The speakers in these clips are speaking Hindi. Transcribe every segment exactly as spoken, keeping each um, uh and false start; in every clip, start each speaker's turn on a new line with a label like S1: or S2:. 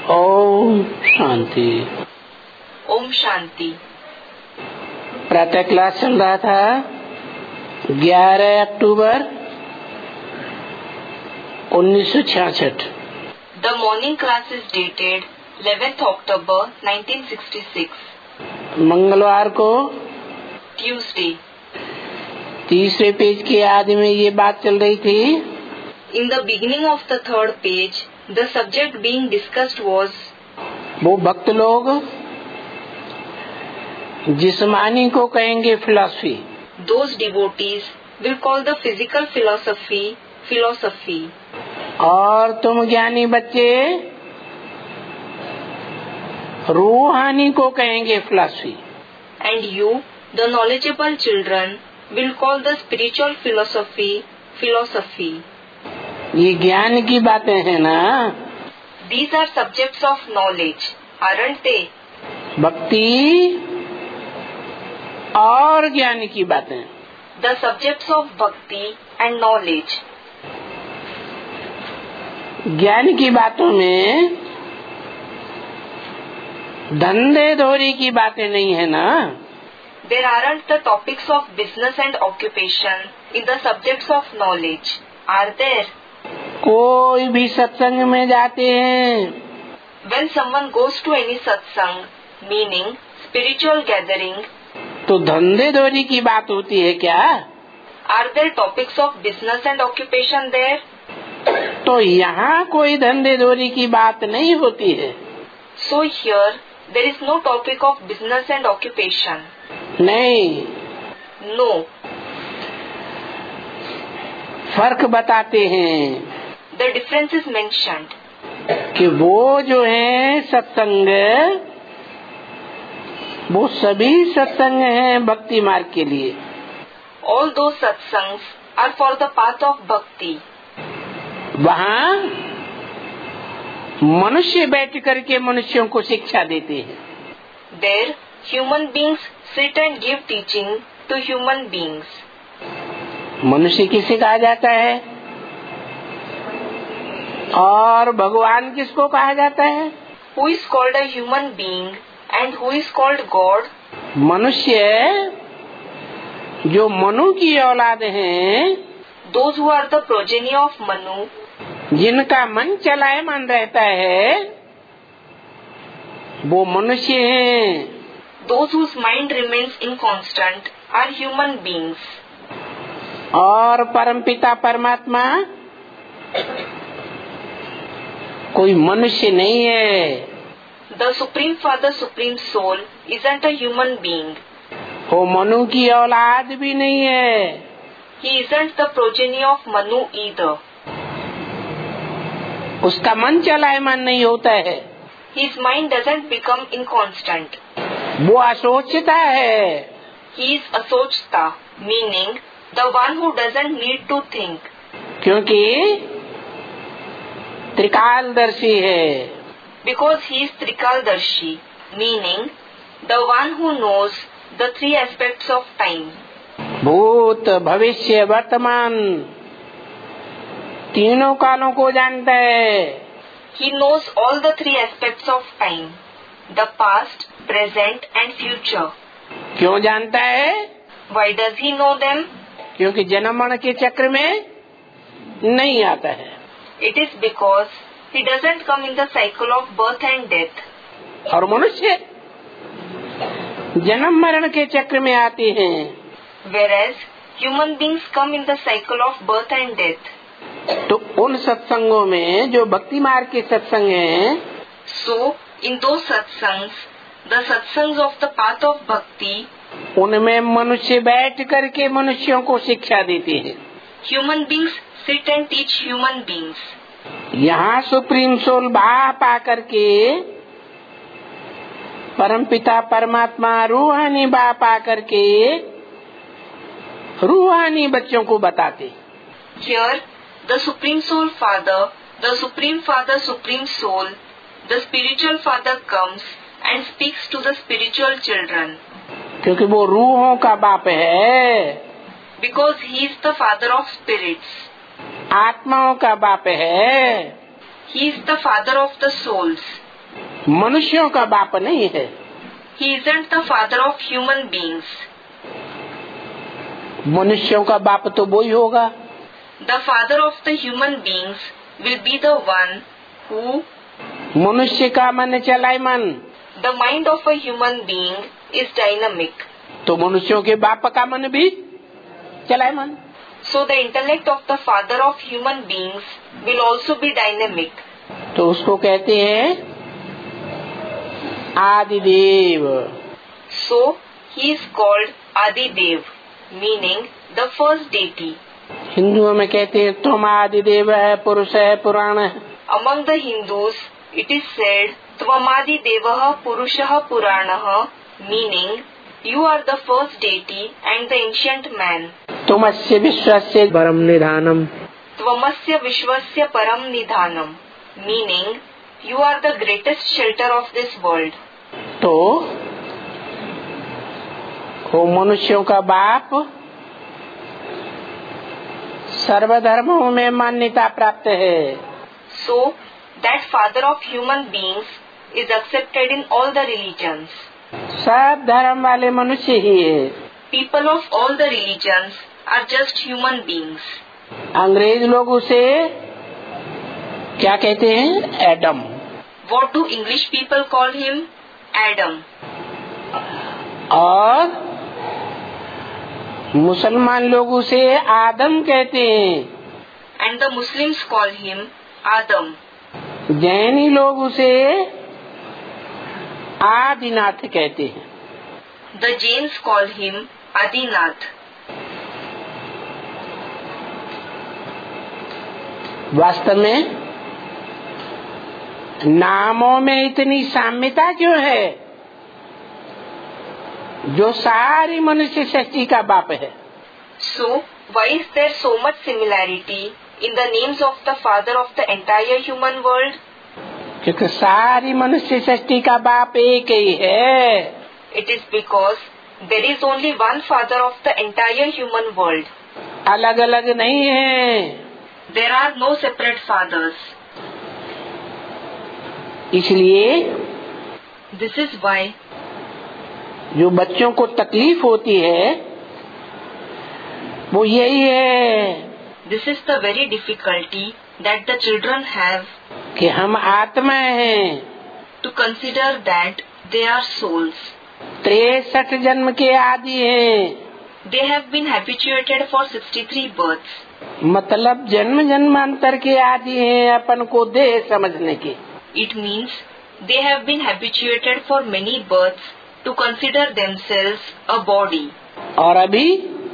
S1: ओम शांति।
S2: ओम शांति।
S1: प्रातः क्लास चल रहा था ग्यारह अक्टूबर उन्नीस सौ छियासठ।
S2: The morning class is dated eleventh October nineteen sixty-six.
S1: मंगलवार को
S2: Tuesday.
S1: तीसरे पेज के आदि में ये बात चल रही थी।
S2: In the beginning of the third page, the subject being discussed was
S1: वो भक्त लोग जिस्मानी को कहेंगे philosophy.
S2: Those devotees will call the physical philosophy philosophy.
S1: और तुम ज्ञानी बच्चे रूहानी को कहेंगे philosophy.
S2: And you, the knowledgeable children, will call the spiritual philosophy philosophy.
S1: ये ज्ञान की बातें हैं ना।
S2: These are subjects of knowledge, aren't they?
S1: भक्ति और ज्ञान की बातें।
S2: The subjects of bhakti and knowledge.
S1: ज्ञान की बातों में धंधे धोरी की बातें नहीं है ना।
S2: There aren't the topics of business and occupation in the subjects of knowledge, are there?
S1: कोई भी सत्संग में जाते हैं,
S2: When someone goes to any satsang, meaning spiritual gathering,
S1: तो धंधे धोरी की बात होती है क्या?
S2: are there topics of business and occupation there?
S1: तो यहाँ कोई धंधे धोरी की बात नहीं होती है।
S2: So here, there is no topic of business and occupation.
S1: नहीं,
S2: No.
S1: फर्क बताते हैं
S2: The difference is mentioned.
S1: कि वो जो है सत्संग, वो सभी सत्संग हैं भक्ति मार्ग के लिए।
S2: All those satsangs are for the path of bhakti.
S1: वहाँ मनुष्य बैठ करके मनुष्यों को शिक्षा देते हैं।
S2: There, human beings sit and give teaching to human beings.
S1: मनुष्य किसे कहा जाता है और भगवान किसको कहा जाता है?
S2: Who is called a human being and who is called God?
S1: मनुष्य जो मनु की औलाद हैं,
S2: Those who are the progeny of Manu,
S1: जिनका मन चलायमान रहता है, वो मनुष्य हैं।
S2: those whose mind remains inconstant are human beings.
S1: और परमपिता परमात्मा कोई मनुष्य नहीं है।
S2: The Supreme Father, Supreme Soul isn't a human being.
S1: वो मनु की औलाद भी नहीं है।
S2: He isn't the progeny of Manu either.
S1: उसका मन चलायमान नहीं होता है।
S2: His mind doesn't become inconstant.
S1: वो असोचता है।
S2: He is asochta, meaning the one who doesn't need to think.
S1: क्योंकि त्रिकालदर्शी है।
S2: Because he is Trikaldarshi, meaning the one who knows the three aspects of time.
S1: भूत भविष्य वर्तमान तीनों कालों को जानता है।
S2: He knows all the three aspects of time, the past, present and future.
S1: क्यों जानता है?
S2: Why does he know them?
S1: क्योंकि जन्म मरण के चक्र में नहीं आता है।
S2: It is because he doesn't come in the cycle of birth and death.
S1: और मनुष्य जन्म मरण के चक्र में आते हैं।
S2: Whereas human beings come in the cycle of birth and death.
S1: तो उन सत्संगों में जो भक्ति मार्ग के सत्संग हैं,
S2: So in those satsangs, the satsangs of the path of bhakti,
S1: उनमें मनुष्य बैठ करके मनुष्यों को शिक्षा देते हैं।
S2: human beings sit and teach human beings.
S1: यहाँ सुप्रीम सोल बाप आकर के परमपिता परमात्मा रूहानी बाप आकर के रूहानी बच्चों को बताते।
S2: Here, the Supreme Soul Father, the Supreme Father, Supreme Soul, the spiritual Father comes and speaks to the spiritual children.
S1: क्योंकि वो रूहों का बाप है।
S2: Because he is the Father of spirits.
S1: आत्माओं का बाप है।
S2: He is the Father of the souls.
S1: मनुष्यों का बाप नहीं है।
S2: He isn't the father of human beings.
S1: मनुष्यों का बाप तो वो ही होगा।
S2: The father of the human beings will be the one who,
S1: मनुष्य का मन चलायमान,
S2: the mind of a human being is dynamic.
S1: तो मनुष्यों के बाप का मन भी चलायमान।
S2: So the intellect of the father of human beings will also be dynamic.
S1: तो उसको कहते हैं आदिदेव।
S2: So he is called Adidev, meaning the first deity.
S1: हिंदुओं में कहते हैं तुम आदिदेव है, पुरुष है, पुराण है।
S2: Among the Hindus, it is said Tvamadi Devah Purushah Puranah, meaning you are the first deity and the ancient man.
S1: तुमस्य विश्वस्य परम निधानम।
S2: Tvamasya Vishwasya Param Nidhanam, meaning you are the greatest shelter of this world.
S1: तो वो मनुष्यों का बाप सर्वधर्मों में मान्यता प्राप्त है।
S2: So that father of human beings is accepted in all the religions.
S1: सब धर्म वाले मनुष्य ही है।
S2: People of all the religions are just human beings.
S1: अंग्रेज लोग उसे क्या कहते हैं? Adam.
S2: What do English people call him? Adam.
S1: और मुसलमान लोग उसे आदम कहते हैं।
S2: And the Muslims call him Adam.
S1: जैनी लोग उसे आदिनाथ कहते हैं।
S2: The Jains call him Adinath.
S1: वास्तव में नामों में इतनी साम्यता क्यों है जो सारी मनुष्य सृष्टि का बाप है?
S2: So why is there so much similarity in the names of the father of the entire human world?
S1: क्योंकि सारी मनुष्य सृष्टि का बाप एक ही है।
S2: It is because there is only one father of the entire human world.
S1: अलग अलग नहीं है।
S2: There are no separate fathers.
S1: इसलिए
S2: This is why
S1: जो बच्चों को तकलीफ होती है वो यही है
S2: this is the very difficulty that the children have
S1: कि हम आत्मा हैं।
S2: to consider that they are souls.
S1: तिरसठ जन्म के आदि हैं।
S2: They have been habituated for sixty-three births.
S1: मतलब जन्म जन्मांतर के आदि हैं अपन को देह समझने के।
S2: It means they have been habituated for many births to consider themselves a body.
S1: और अभी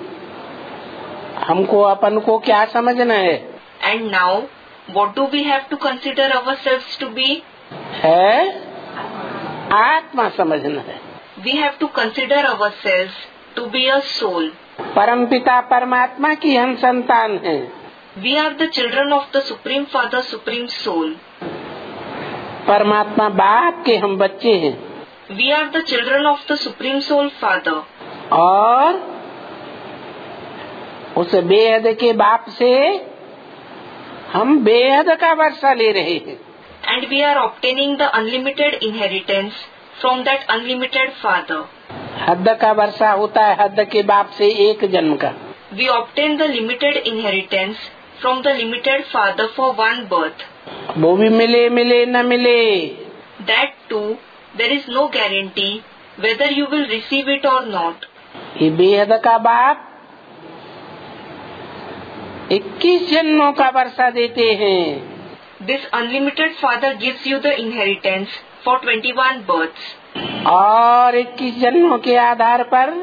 S1: हमको अपन को क्या समझना है?
S2: And now, what do we have to consider ourselves to be?
S1: है आत्मा समझना है।
S2: We have to consider ourselves to be a soul.
S1: परमपिता परमात्मा की हम संतान हैं।
S2: We are the children of the Supreme Father, Supreme Soul.
S1: परमात्मा बाप के हम बच्चे हैं।
S2: We are the children of the Supreme Soul Father.
S1: और उस बेहद के बाप से हम बेहद का वर्षा ले रहे हैं।
S2: And we are obtaining the unlimited inheritance from that unlimited Father.
S1: हद का वर्षा होता है हद के बाप से एक जन्म का।
S2: We obtain the limited inheritance from the limited Father for one birth.
S1: वो भी मिले मिले न मिले।
S2: That too, there is no guarantee whether you will receive it or not.
S1: ये बेहद का बाप इक्कीस जन्मों का वर्षा देते हैं।
S2: This unlimited Father gives you the inheritance for twenty-one births.
S1: और इक्कीस जन्मों के आधार पर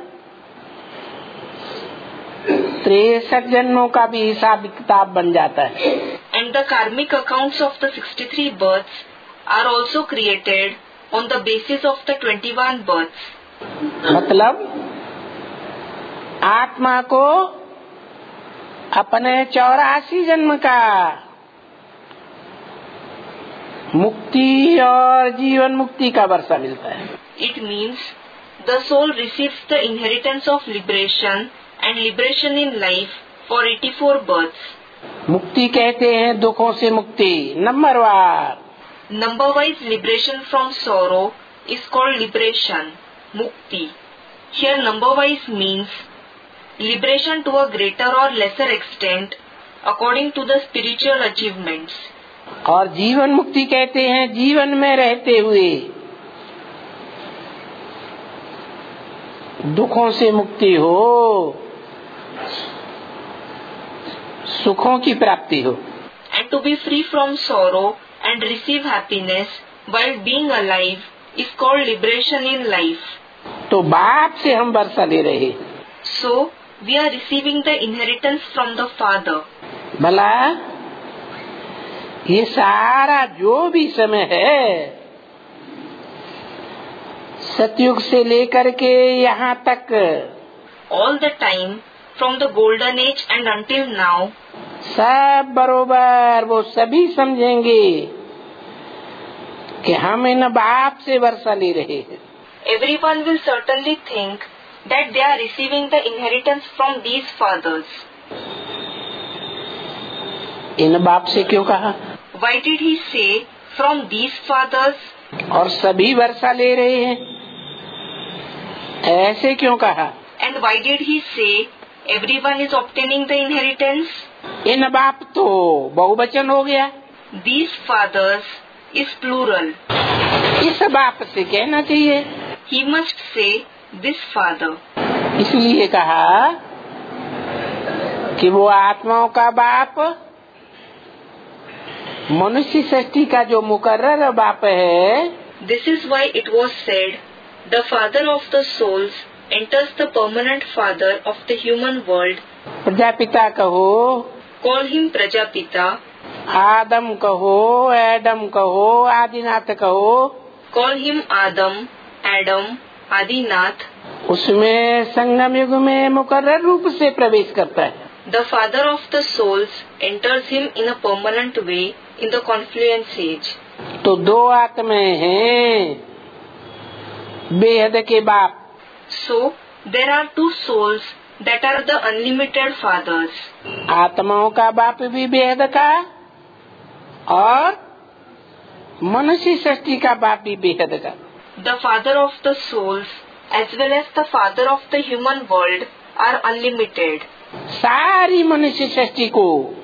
S1: तिरसठ जन्मों का भी हिसाब किताब बन जाता है।
S2: And the karmic accounts of the sixty-three births are also created on the basis of the twenty-one births.
S1: मतलब आत्मा को अपने चौरासी जन्म का मुक्ति और जीवन मुक्ति का वर्षा मिलता है।
S2: It means the soul receives the inheritance of liberation and liberation in life for eighty-four births.
S1: मुक्ति कहते हैं दुखों से मुक्ति number one.
S2: Number-wise liberation from sorrow is called liberation, mukti. Here number-wise means liberation to a greater or lesser extent according to the spiritual achievements.
S1: और जीवन मुक्ति कहते हैं जीवन में रहते हुए दुखों से मुक्ति हो, सुखों की प्राप्ति हो.
S2: And to be free from sorrow and receive happiness while being alive is called liberation in life.
S1: तो बाप से हम वर्षा ले रहे.
S2: So we are receiving the inheritance from the Father.
S1: भला ये सारा जो भी समय है सतयुग से लेकर के यहाँ तक,
S2: all the time from the golden age and until now,
S1: सब बरोबर वो सभी समझेंगे कि हम इन बाप से वर्षा ले रहे हैं.
S2: everyone will certainly think that they are receiving the inheritance from these fathers.
S1: इन बाप से क्यों कहा?
S2: Why did he say from these fathers?
S1: और सभी वर्षा ले रहे हैं, ऐसे क्यों कहा?
S2: And why did he say everyone is obtaining the inheritance?
S1: इन बाप तो बहुवचन हो गया.
S2: These fathers is plural.
S1: इस बाप से कहना चाहिए.
S2: He must say this father.
S1: इसलिए कहा कि वो आत्माओं का बाप मनुष्य सृष्टि का जो मुकर्रर बाप है.
S2: This is why it was said, the father of the souls enters the permanent father of the human world.
S1: Prajapita कहो,
S2: Call him Prajapita.
S1: आदम कहो, एडम कहो, आदिनाथ कहो.
S2: Call him Adam, Adam, Adinath.
S1: उसमें संगम युग में मुकर्रर रूप से प्रवेश करता है.
S2: The father of the souls enters him in a permanent way in the confluence age.
S1: तो दो आत्माएं हैं बेहद के बाप.
S2: So there are two souls that are the unlimited fathers.
S1: आत्माओं का बाप भी बेहद का और मनुष्य सृष्टि का बाप भी बेहद का.
S2: The father of the souls as well as the father of the human world are unlimited.
S1: सारी मनुष्य सृष्टि को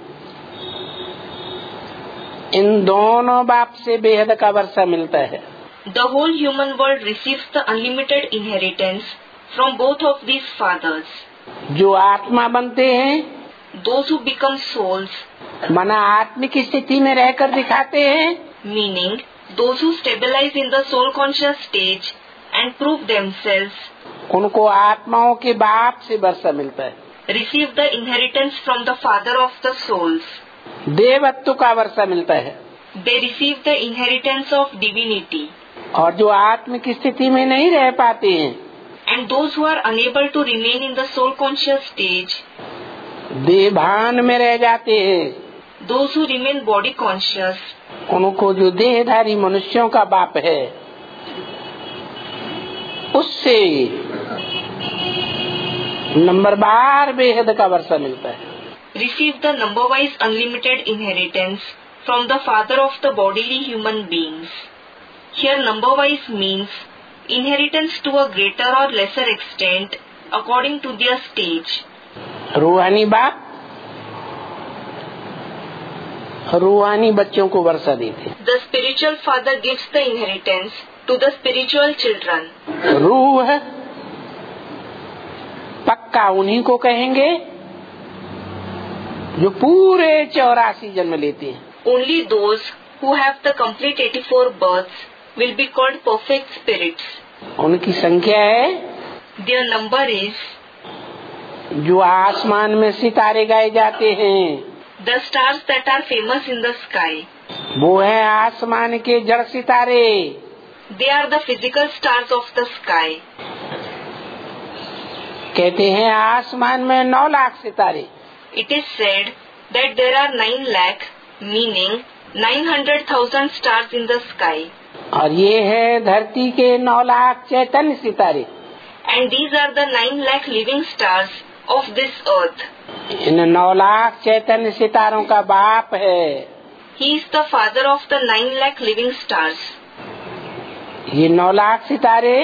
S1: इन दोनों बाप से बेहद का वर्षा मिलता है.
S2: The whole human world receives the unlimited inheritance from both of these fathers.
S1: जो आत्मा बनते हैं,
S2: Those who become souls,
S1: मना आत्मिक स्थिति में रहकर दिखाते हैं,
S2: meaning those who stabilize in the soul conscious stage and prove themselves,
S1: उनको आत्माओं के बाप से वर्षा मिलता है.
S2: receive the inheritance from the father of the souls.
S1: देवत्व का वर्षा मिलता है.
S2: They receive the inheritance of divinity.
S1: और जो आत्मिक स्थिति में नहीं रह पाते हैं,
S2: And those who are unable to remain in the soul conscious stage,
S1: देहभान में रह जाते हैं,
S2: those who remain body conscious,
S1: उनको जो देहधारी मनुष्यों का बाप है उससे नंबर बार बेहद का वर्षा मिलता है.
S2: receive the number-wise unlimited inheritance from the father of the bodily human beings. Here number-wise means inheritance to a greater or lesser extent according to their stage.
S1: रूहानी बाप रूहानी बच्चों को वर्षा देते हैं.
S2: The spiritual father gives the inheritance to the spiritual children.
S1: रूह पक्का उन्हीं को कहेंगे जो पूरे चौरासी जन्म लेते हैं.
S2: Only those who have the complete eighty-four births will be called perfect spirits.
S1: उनकी संख्या है
S2: Their number is
S1: जो आसमान में सितारे गाए जाते हैं,
S2: the stars that are famous in the sky.
S1: वो है आसमान के जड़ सितारे.
S2: They are the physical stars of the sky.
S1: कहते हैं आसमान में नौ लाख सितारे.
S2: It is said that there are nine lakh, meaning nine hundred thousand stars in the sky.
S1: और ये है धरती के नौ लाख चैतन्य सितारे.
S2: And these are the nine lakh living stars of this earth.
S1: इन नौ लाख चैतन्य सितारों का बाप है
S2: He is the father of the nine lakh living stars.
S1: ये नौ लाख सितारे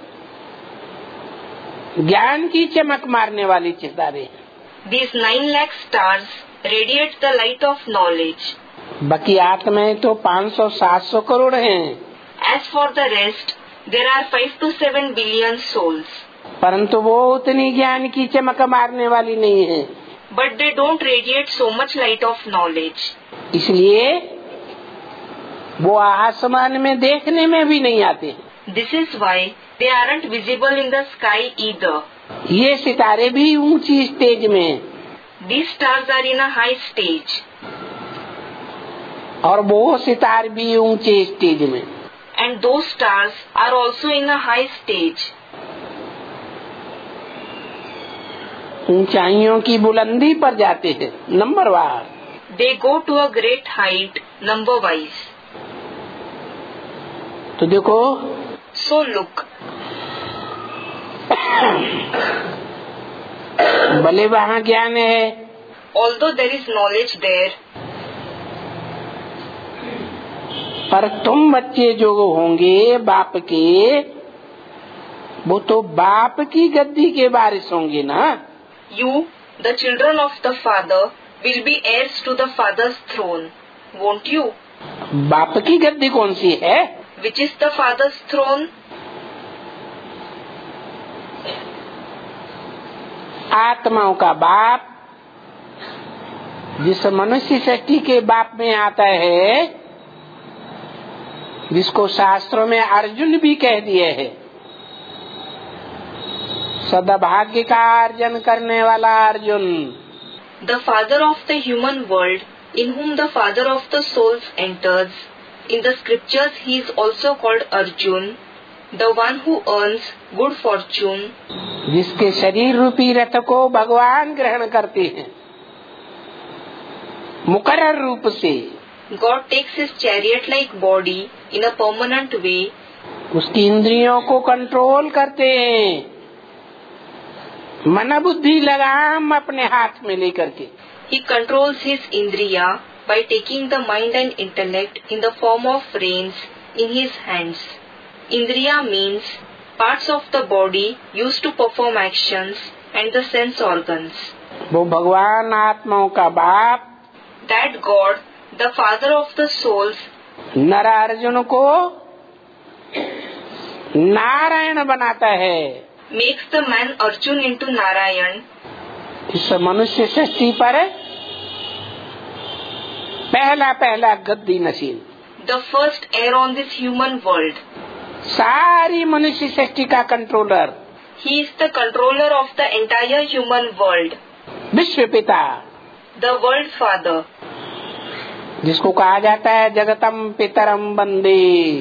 S1: ज्ञान की चमक मारने वाली सितारे हैं।
S2: These nine lakh stars radiate the light of knowledge.
S1: बाकी आत्माएं तो पाँच सौ सात सौ करोड़ हैं।
S2: As for the rest, there are five to seven billion souls.
S1: परंतु वो उतनी ज्ञान की चमक मारने वाली नहीं है।
S2: But they don't radiate so much light of knowledge.
S1: इसलिए वो आसमान में देखने में भी नहीं आते।
S2: This is why they aren't visible in the sky either.
S1: ये सितारे भी ऊंची स्टेज में,
S2: These stars are in a high stage.
S1: और वो सितारे भी ऊंचे स्टेज में।
S2: And those stars are also in a high stage.
S1: ऊंचाइयों की बुलंदी पर जाते हैं नंबर वार।
S2: They go to a great height, number wise.
S1: तो देखो,
S2: So look,
S1: भले वहाँ ज्ञान है,
S2: although there is knowledge there,
S1: पर तुम बच्चे जो होंगे बाप के, वो तो बाप की गद्दी के वारिस होंगे ना।
S2: you, the children of the Father, will be heirs to the Father's throne, won't you?
S1: बाप की गद्दी कौन सी है?
S2: Which is the Father's throne?
S1: आत्माओं का बाप, जिस मनुष्य सृष्टि के बाप में आता है, जिसको शास्त्रों में अर्जुन भी कह दिए है, सद्भाग्य का अर्जन करने वाला Arjun.
S2: The Father of the human world, in whom the Father of the souls enters. In the scriptures he is also called Arjun, the one who earns good fortune.
S1: जिसके शरीर रूपी रथ को भगवान ग्रहण करते हैं मुकर्रर रूप से।
S2: God takes his chariot-like body in a permanent way.
S1: उसकी इंद्रियों को कंट्रोल करते हैं, मन बुद्धि लगाम अपने हाथ में लेकर के।
S2: He controls his indriya by taking the mind and intellect in the form of reins in his hands. Indriya means parts of the body used to perform actions and the sense organs.
S1: वो भगवान आत्माओं का बाप,
S2: That God, the Father of the souls,
S1: नर अर्जुन को नारायण बनाता है।
S2: makes the man Arjun into Narayan.
S1: इस मनुष्य सृष्टि पर पहला पहला गद्दी नसीब,
S2: The first heir on this human world.
S1: सारी मनुष्य सृष्टि का controller,
S2: He is the controller of the entire human world.
S1: विश्व पिता,
S2: The world father.
S1: जिसको कहा जाता है जगतम पितरम वंदे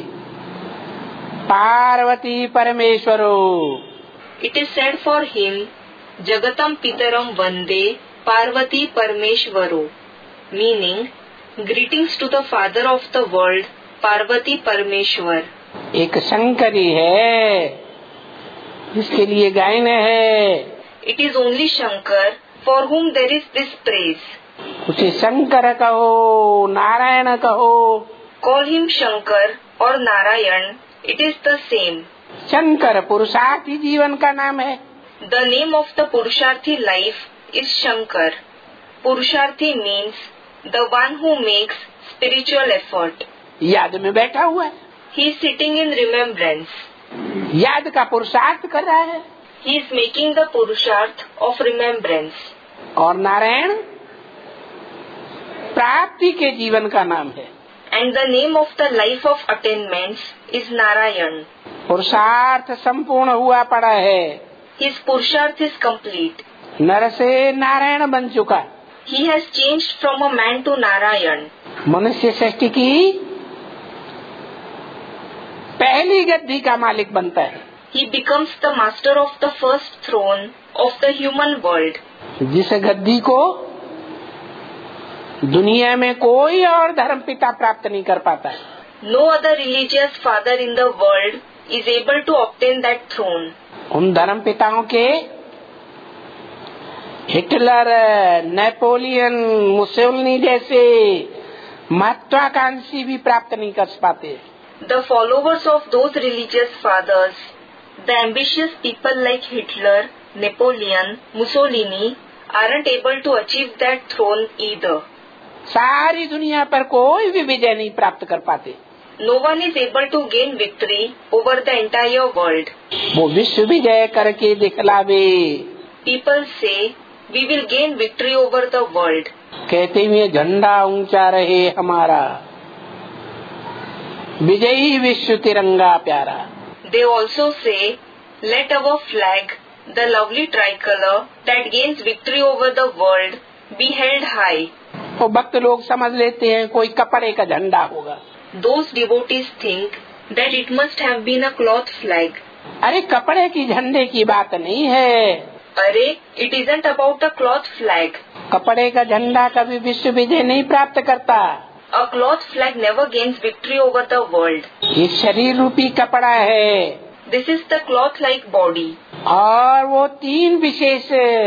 S1: Parvati परमेश्वरो।
S2: It is said for him, Jagatam Pitaram Vande Parvati Parmeshwaro, meaning greetings to the father of the world, Parvati Parmeshwar.
S1: एक शंकरी है जिसके लिए गायन है।
S2: It is only Shankar for whom there is this praise.
S1: उसे शंकर कहो, नारायण कहो,
S2: Call him Shankar or Narayan, it is the same.
S1: Shankar पुरुषार्थी जीवन का नाम है।
S2: The name of the Purusharthi life is Shankar. Purusharthi means the one who makes spiritual effort.
S1: याद में बैठा हुआ है,
S2: He is sitting in remembrance.
S1: याद का पुरुषार्थ कर रहा है।
S2: He is making the Purusharth of remembrance.
S1: और नारायण प्राप्ति के जीवन का नाम है।
S2: And the name of the life of attainments is Narayan.
S1: पुरुषार्थ संपूर्ण हुआ पड़ा है।
S2: His Purusharth is complete.
S1: नर से नारायण बन चुका।
S2: He has changed from a man to Narayan.
S1: मनुष्य सृष्टि की पहली गद्दी का मालिक बनता है।
S2: He becomes the master of the first throne of the human world.
S1: जिस गद्दी को दुनिया में कोई और धर्म पिता प्राप्त नहीं कर पाता है।
S2: No other religious father in the world is able to obtain that throne.
S1: उन धर्म पिताओं के हिटलर, नेपोलियन, मुसोलिनी जैसे महत्वाकांक्षी भी प्राप्त नहीं कर पाते।
S2: The followers of those religious fathers, the ambitious people like Hitler, Napoleon, Mussolini, aren't able to achieve that throne either.
S1: सारी दुनिया पर कोई भी विजय नहीं प्राप्त कर पाते।
S2: No one is able to gain victory over the entire world.
S1: वो विश्व विजय करके दिखलावे।
S2: People say we will gain victory over the world.
S1: कहते हुए झंडा ऊंचा रहे हमारा, विजयी विश्व तिरंगा प्यारा।
S2: They also say, let our flag, the lovely tricolor that gains victory over the world, be held high.
S1: तो भक्त लोग समझ लेते हैं कोई कपड़े का झंडा होगा।
S2: Those devotees think that it must have been a cloth flag.
S1: अरे कपड़े की झंडे की बात नहीं है।
S2: अरे, it isn't about a cloth flag.
S1: कपड़े का झंडा कभी विश्व विजय नहीं प्राप्त करता।
S2: A cloth flag never gains victory over the world.
S1: ये शरीर रूपी कपड़ा है।
S2: This is the cloth-like body.
S1: और वो तीन विशेष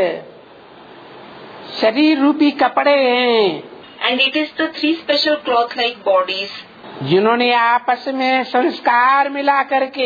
S1: शरीर रूपी कपड़े हैं।
S2: And it is the three special cloth-like bodies
S1: जिन्होंने आपस में संस्कार मिला करके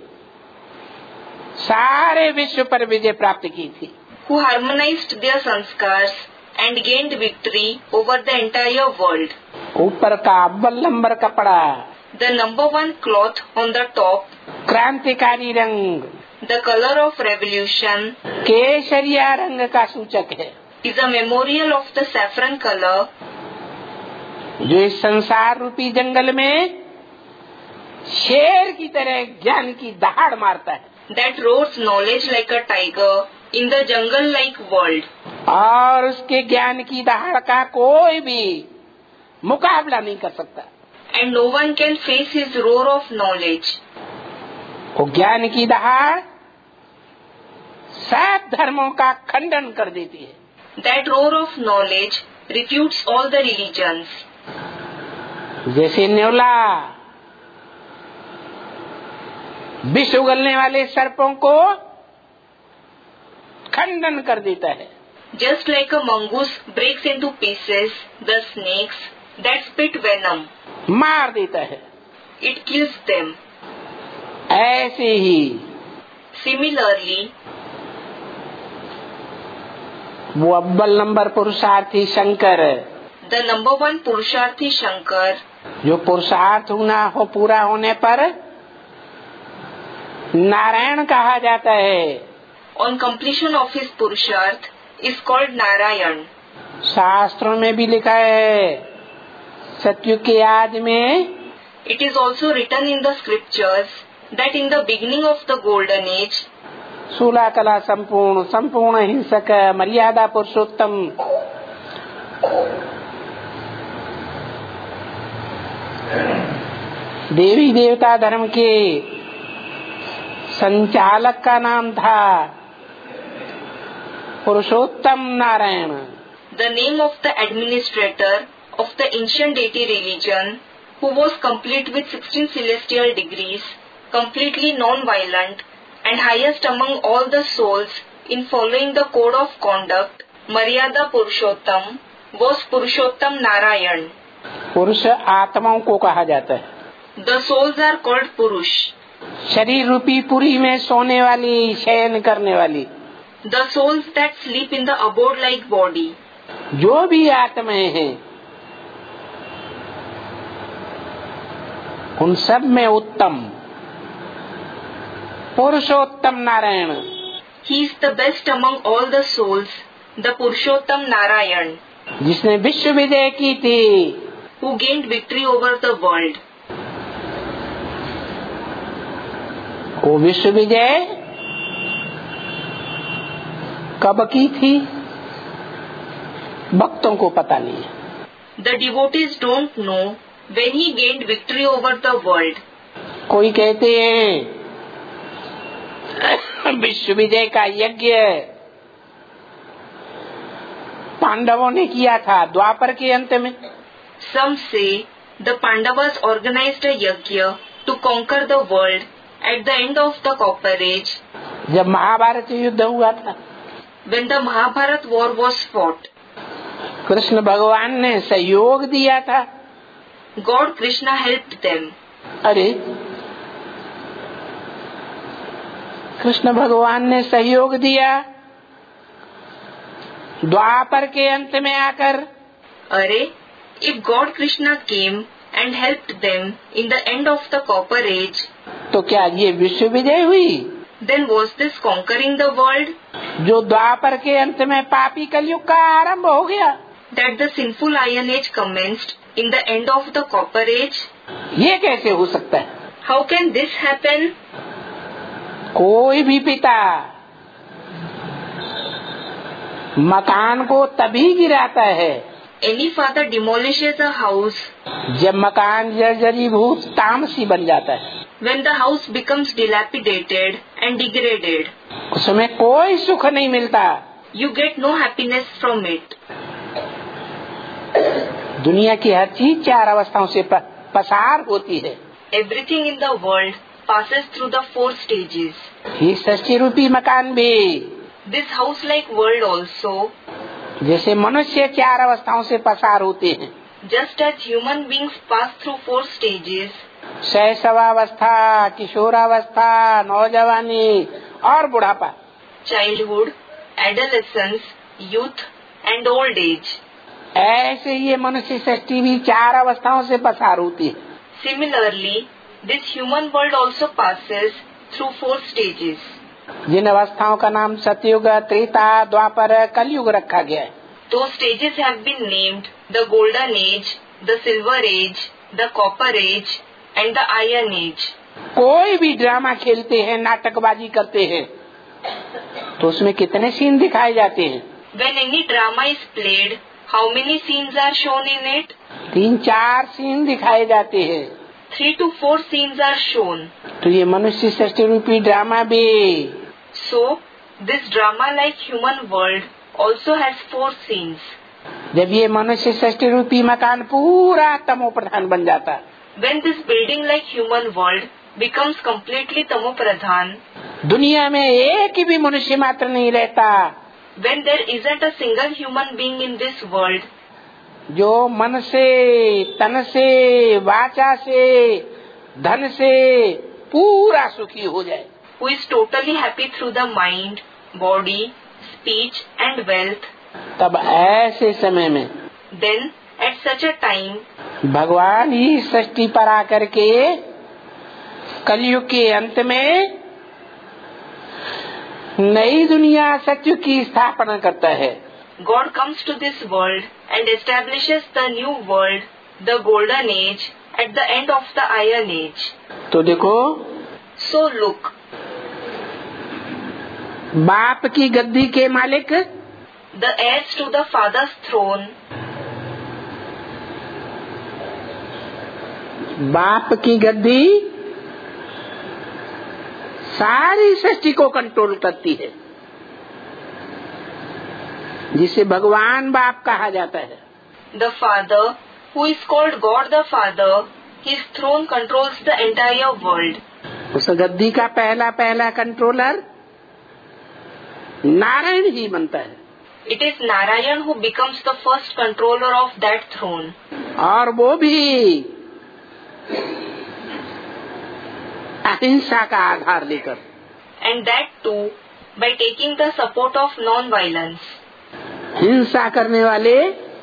S1: सारे विश्व पर विजय प्राप्त की थी।
S2: who harmonized their sanskars and gained victory over the entire world.
S1: ऊपर का अव्वल नंबर कपड़ा,
S2: The number one cloth on the top,
S1: क्रांतिकारी रंग,
S2: the color of revolution,
S1: केसरिया रंग का सूचक है,
S2: is a memorial of the saffron color,
S1: जो इस संसार रूपी जंगल में शेर की तरह ज्ञान की दहाड़ मारता है,
S2: that roars knowledge like a tiger in the jungle-like world.
S1: और उसके ज्ञान की दहाड़ का कोई भी मुकाबला नहीं कर सकता।
S2: And no one can face his roar of knowledge.
S1: वो ज्ञान की दहाड़ सब धर्मों का खंडन कर देती है।
S2: That roar of knowledge refutes all the religions.
S1: जैसे न्योला विष उगलने वाले सर्पों को खंडन कर देता है।
S2: Just like a mongoose breaks into pieces the snakes that spit venom,
S1: मार देता है।
S2: it kills them.
S1: ऐसे ही
S2: Similarly,
S1: वो अव्वल नंबर पुरुषार्थी Shankar,
S2: the number one Purusharthi Shankar,
S1: जो पुरुषार्थ होना हो पूरा होने पर नारायण कहा जाता है,
S2: on completion of his Purusharth, is called Narayan.
S1: शास्त्रों में भी लिखा है सत्युग के आदि में,
S2: It is also written in the scriptures that in the beginning of the golden age,
S1: सूला कला संपूर्ण संपूर्ण हिंसक मर्यादा पुरुषोत्तम, देवी देवता धर्म के संचालक का नाम था पुरुषोत्तम Narayan.
S2: the name of the administrator of the ancient deity religion, who was complete with sixteen celestial degrees, completely non-violent, and highest among all the souls in following the code of conduct, Maryada Purushottam, was Purushottam Narayan.
S1: पुरुष आत्माओं को कहा जाता है।
S2: The souls are called Purush.
S1: शरीर रूपी पुरी में सोने वाली, शयन करने वाली,
S2: The souls that sleep in the abode-like body.
S1: जो भी आत्माएं हैं उन सब में उत्तम पुरुषोत्तम Narayan,
S2: He is the best among all the souls, the Purushottam Narayan,
S1: जिसने विश्व विजय की थी,
S2: who gained victory over the world.
S1: वो विश्व विजय कब की थी भक्तों को पता नहीं है।
S2: The devotees don't know when he gained victory over the world.
S1: कोई कहते हैं विश्व विजय का यज्ञ पांडवों ने किया था द्वापर के अंत में।
S2: Some say the Pandavas organized a yajna to conquer the world at the end of the Copper Age,
S1: जब महाभारत युद्ध हुआ था,
S2: when the Mahabharat war was fought.
S1: Krishna भगवान ने सहयोग दिया था
S2: God Krishna helped them.
S1: अरे, कृष्ण भगवान ने सहयोग दिया द्वापर के अंत में आकर।
S2: अरे, if God Krishna came and helped them in the end of the copper age,
S1: तो क्या ये विश्व विजय हुई?
S2: then was this conquering the world?
S1: जो द्वापर के अंत में पापी कलयुग का आरंभ हो गया,
S2: That the sinful iron age commenced in the end of the copper age?
S1: ये कैसे हो सकता है?
S2: How can this happen?
S1: कोई भी पिता मकान को तभी गिराता है
S2: Any father demolishes a house
S1: जब मकान जर्जरीभूत तामसी बन जाता है।
S2: when the house becomes dilapidated and degraded.
S1: उसमें कोई सुख नहीं मिलता।
S2: You get no happiness from it.
S1: दुनिया की हर चीज चार अवस्थाओं से प, पसार होती है।
S2: Everything in the world passes through the four stages.
S1: ये सृष्टि रूपी मकान भी
S2: This house-like world also,
S1: जैसे मनुष्य चार अवस्थाओं से पसार होते हैं,
S2: just as human beings pass through four stages,
S1: शैशवावस्था, किशोरावस्था, नौजवानी और बुढ़ापा,
S2: childhood, adolescence, youth and old age.
S1: ऐसे ये मनुष्य सृष्टि भी चार अवस्थाओं से पसार होती है।
S2: Similarly, this human world also passes through four stages.
S1: जिन अवस्थाओं का नाम सतयुग, त्रेता, द्वापर, कलयुग रखा गया है।
S2: Those stages have been named the Golden Age, the Silver Age, the Copper Age and the Iron Age.
S1: कोई भी ड्रामा खेलते हैं, नाटकबाजी करते हैं, तो उसमें कितने सीन दिखाए जाते हैं?
S2: When any drama is played, how many scenes are shown in it?
S1: तीन चार सीन दिखाए जाते हैं।
S2: Three to four scenes are shown.
S1: तो ये मनुष्य सृष्टि रूपी ड्रामा भी
S2: So, this drama-like human world also has four scenes.
S1: जब ये मनुष्य सृष्टि रूपी मकान पूरा तमो प्रधान बन जाता,
S2: When this building-like human world becomes completely tamopradhan,
S1: दुनिया में एक भी मनुष्य मात्र नहीं रहता
S2: when there isn't a single human being in this world
S1: जो मन से, तन से, वाचा से, धन से पूरा सुखी हो जाए,
S2: who is totally happy through the mind, body, speech and wealth,
S1: तब ऐसे समय में
S2: then at such a time
S1: भगवान ही सृष्टि पर आकर के कलयुग के अंत में नई दुनिया सत्युग की स्थापना करता है।
S2: God comes to this world and establishes the new world, the Golden Age, at the end of the Iron Age.
S1: तो देखो,
S2: So look,
S1: बाप की गद्दी के मालिक
S2: the heirs to the Father's throne,
S1: बाप की गद्दी सारी सृष्टि को कंट्रोल करती है, जिसे भगवान बाप कहा जाता है।
S2: the Father, who is called God the Father, his throne controls the entire world.
S1: उस गद्दी का पहला पहला कंट्रोलर नारायण ही बनता है।
S2: It is Narayan who becomes the first controller of that throne.
S1: और वो भी अहिंसा का आधार लेकर,
S2: And that too by taking the support of non-violence.
S1: हिंसा करने वाले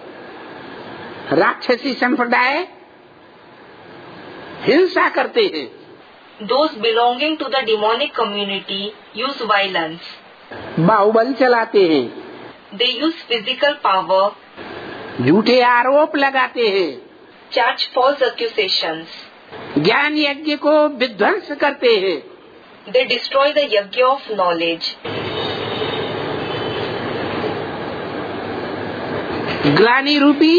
S1: राक्षसी संप्रदाय हिंसा करते हैं,
S2: Those belonging to the demonic community use violence.
S1: बाहुबल चलाते हैं,
S2: They use physical power,
S1: झूठे आरोप लगाते हैं,
S2: charge false accusations.
S1: ज्ञान यज्ञ को विध्वंस करते हैं,
S2: They destroy the yajna of knowledge.
S1: ग्लानि रूपी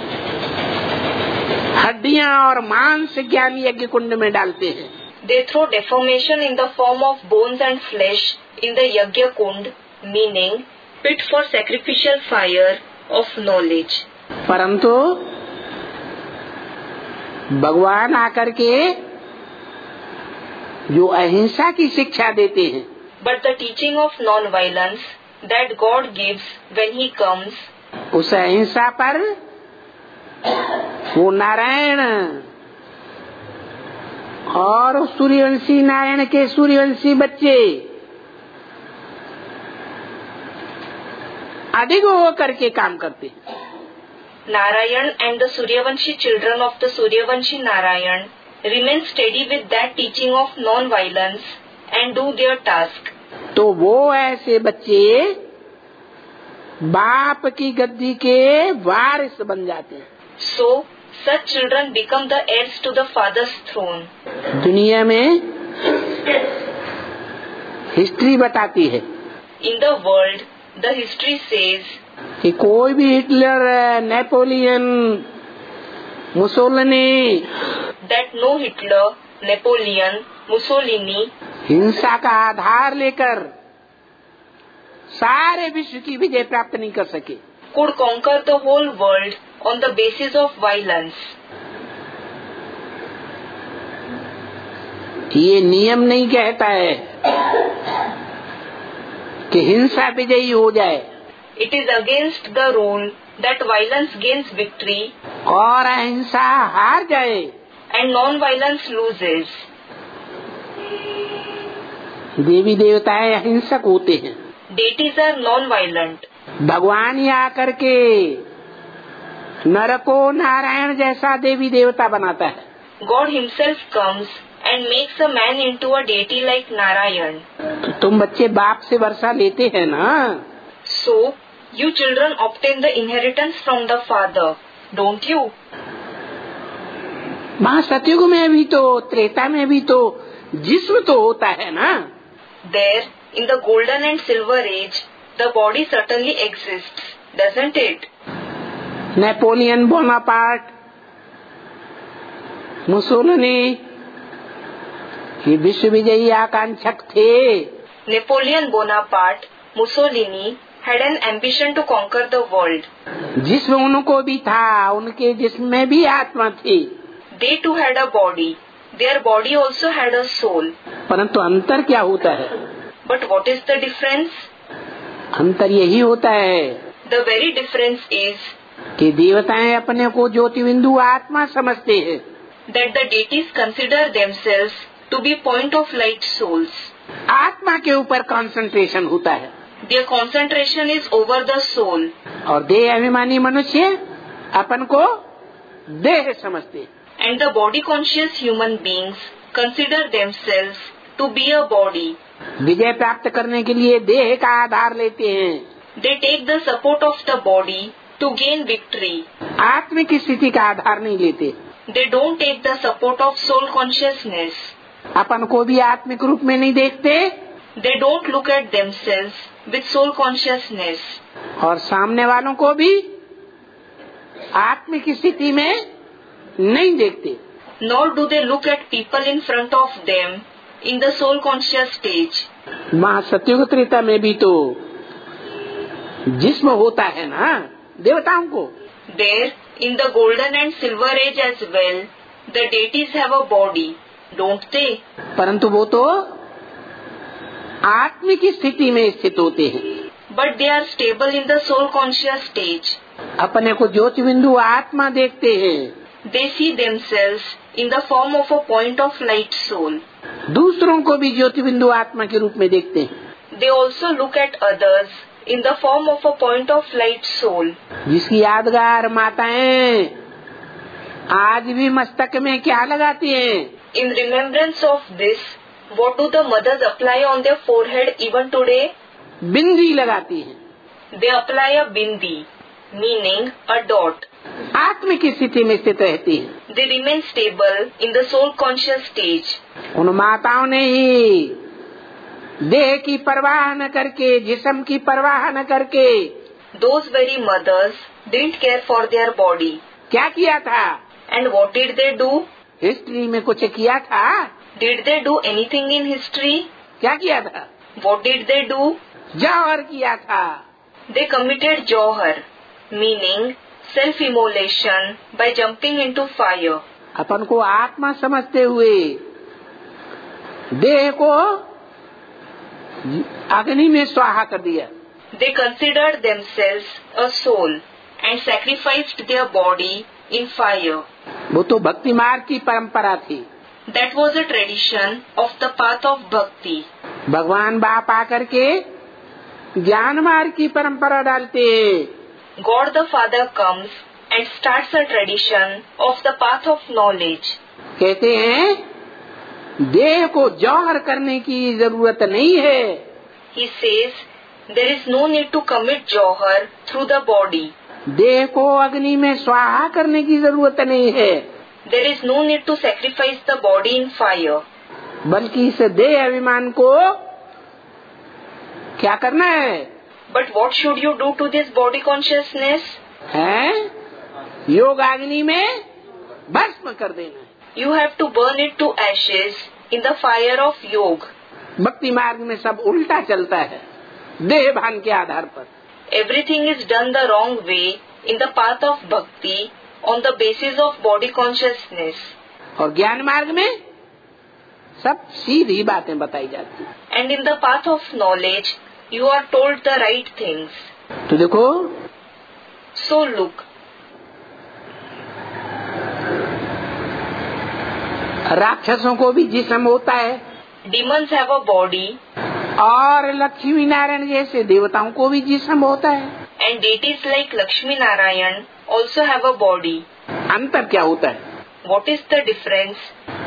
S1: हड्डियां और मांस ज्ञान यज्ञ कुंड में डालते हैं।
S2: They throw deformation in the form of bones and flesh in the yajna kund, meaning pit for sacrificial fire of knowledge.
S1: परंतु भगवान आकर के जो अहिंसा की शिक्षा देते हैं,
S2: But the teaching of non-violence that God gives when He comes,
S1: उस अहिंसा पर वो नारायण और सूर्यवंशी नारायण के सूर्यवंशी बच्चे अधिक हो करके काम करते हैं।
S2: Narayan and the Suryavanshi children of the Suryavanshi Narayan remain steady with that teaching of non-violence and do their task.
S1: तो वो ऐसे बच्चे बाप की गद्दी के वारिस बन जाते हैं।
S2: So, such children become the heirs to the father's throne.
S1: दुनिया में हिस्ट्री बताती है
S2: In the world, the history says
S1: कि कोई भी Hitler, Napoleon, Mussolini,
S2: that no Hitler, Napoleon, Mussolini
S1: हिंसा का आधार लेकर सारे विश्व की विजय प्राप्त नहीं कर सके।
S2: could conquer the whole world on the basis of violence.
S1: ये नियम नहीं कहता है कि हिंसा विजयी हो जाए
S2: It is against the rule that violence gains victory
S1: और अहिंसा हार जाए।
S2: and non-violence loses.
S1: देवी देवताएं अहिंसक होते हैं।
S2: Deities are non-violent.
S1: भगवान ही आकर के नर को नारायण जैसा देवी देवता बनाता है।
S2: God himself comes and makes a man into a deity like Narayan.
S1: तो तुम बच्चे बाप से वर्षा लेते हैं ना?
S2: So, you children obtain the inheritance from the father, don't you?
S1: वहाँ सतयुग में भी तो, त्रेता में भी तो जिस्म तो होता है ना?
S2: There, in the golden and silver age, the body certainly exists, doesn't it?
S1: Napoleon Bonaparte, Mussolini ये विश्व विजयी आकांक्षक थे।
S2: Napoleon Bonaparte, Mussolini had an ambition to conquer the world.
S1: जिस्म उनको भी था, उनके जिस्म में भी आत्मा थी।
S2: They too had a body. Their body also had a soul.
S1: परंतु अंतर क्या होता है?
S2: But what is the difference?
S1: अंतर यही होता है
S2: The very difference is
S1: कि देवताएं अपने को ज्योति बिंदु आत्मा समझते हैं।
S2: that the deities consider themselves to be point of light souls.
S1: आत्मा के ऊपर कंसंट्रेशन होता है
S2: Their concentration is over the soul.
S1: और देह अभिमानी मनुष्य अपन को देह समझते हैं।
S2: And the body conscious human beings consider themselves to be a body.
S1: विजय प्राप्त करने के लिए देह का आधार लेते हैं।
S2: They take the support of the body to gain victory.
S1: आत्मिक स्थिति का आधार नहीं लेते।
S2: They don't take the support of soul consciousness.
S1: अपन को भी आत्मिक रूप में नहीं देखते
S2: They don't look at themselves with soul consciousness.
S1: और सामने वालों को भी आत्मिक स्थिति में नहीं देखते।
S2: Nor do they look at people in front of them in the soul conscious stage.
S1: वहाँ सतयुग त्रेता में भी तो जिस्म होता है ना देवताओं को।
S2: There, in the golden and silver age as well, the deities have a body, don't they?
S1: परंतु वो तो आत्मिक स्थिति में स्थित होते हैं।
S2: But they are stable in the soul conscious stage.
S1: अपने को ज्योति बिंदु आत्मा देखते हैं।
S2: They see themselves in the form of a point of light soul.
S1: दूसरों को भी ज्योति बिंदु आत्मा के रूप में देखते हैं।
S2: They also look at others in the form of a point of light soul.
S1: जिसकी यादगार माताएं आज भी मस्तक में क्या लगाती हैं?
S2: In remembrance of this, what do the mothers apply on their forehead even today?
S1: बिंदी लगाती हैं।
S2: They apply a bindi, meaning a dot.
S1: आत्मिक स्थिति में स्थित रहती हैं।
S2: They remain stable in the soul conscious stage.
S1: उन माताओं ने ही देह की परवाह न करके, जिस्म की परवाह न करके,
S2: Those very mothers didn't care for their body.
S1: क्या किया था?
S2: And what did they do?
S1: History में कुछ किया था?
S2: Did they do anything in history?
S1: क्या किया था?
S2: What did they do?
S1: जौहर किया था।
S2: They committed Johar, meaning self-immolation by jumping into fire.
S1: अपन को आत्मा समझते हुए देह को अग्नि में स्वाहा कर दिया।
S2: They considered themselves a soul and sacrificed their body in fire.
S1: वो तो भक्ति मार्ग की परंपरा थी।
S2: That was a tradition of the path of bhakti.
S1: भगवान बाप आकर के ज्ञान मार्ग की परंपरा डालते।
S2: God the Father comes and starts a tradition of the path of knowledge.
S1: कहते हैं देह को जौहर करने की जरूरत नहीं है।
S2: He says there is no need to commit jauhar through the body.
S1: देह को अग्नि में स्वाहा करने की जरूरत नहीं है।
S2: There is no need to sacrifice the body in fire.
S1: बल्कि इस देह अभिमान को क्या करना है?
S2: But what should you do to this body consciousness?
S1: है योग अग्नि में भस्म कर देना है।
S2: You have to burn it to ashes in the fire of yoga.
S1: भक्ति मार्ग में सब उल्टा चलता है देह भान के आधार पर।
S2: Everything is done the wrong way in the path of bhakti on the basis of body consciousness.
S1: और ज्ञान मार्ग में सब सीधी बातें बताई जाती हैं।
S2: And in the path of knowledge, you are told the right things.
S1: तो देखो,
S2: So look,
S1: राक्षसों को भी जिस्म होता है
S2: demons have a body
S1: और लक्ष्मी नारायण जैसे देवताओं को भी जिस्म होता है।
S2: and deities like Lakshmi Narayan also have a body.
S1: अंतर क्या होता है?
S2: What is the difference?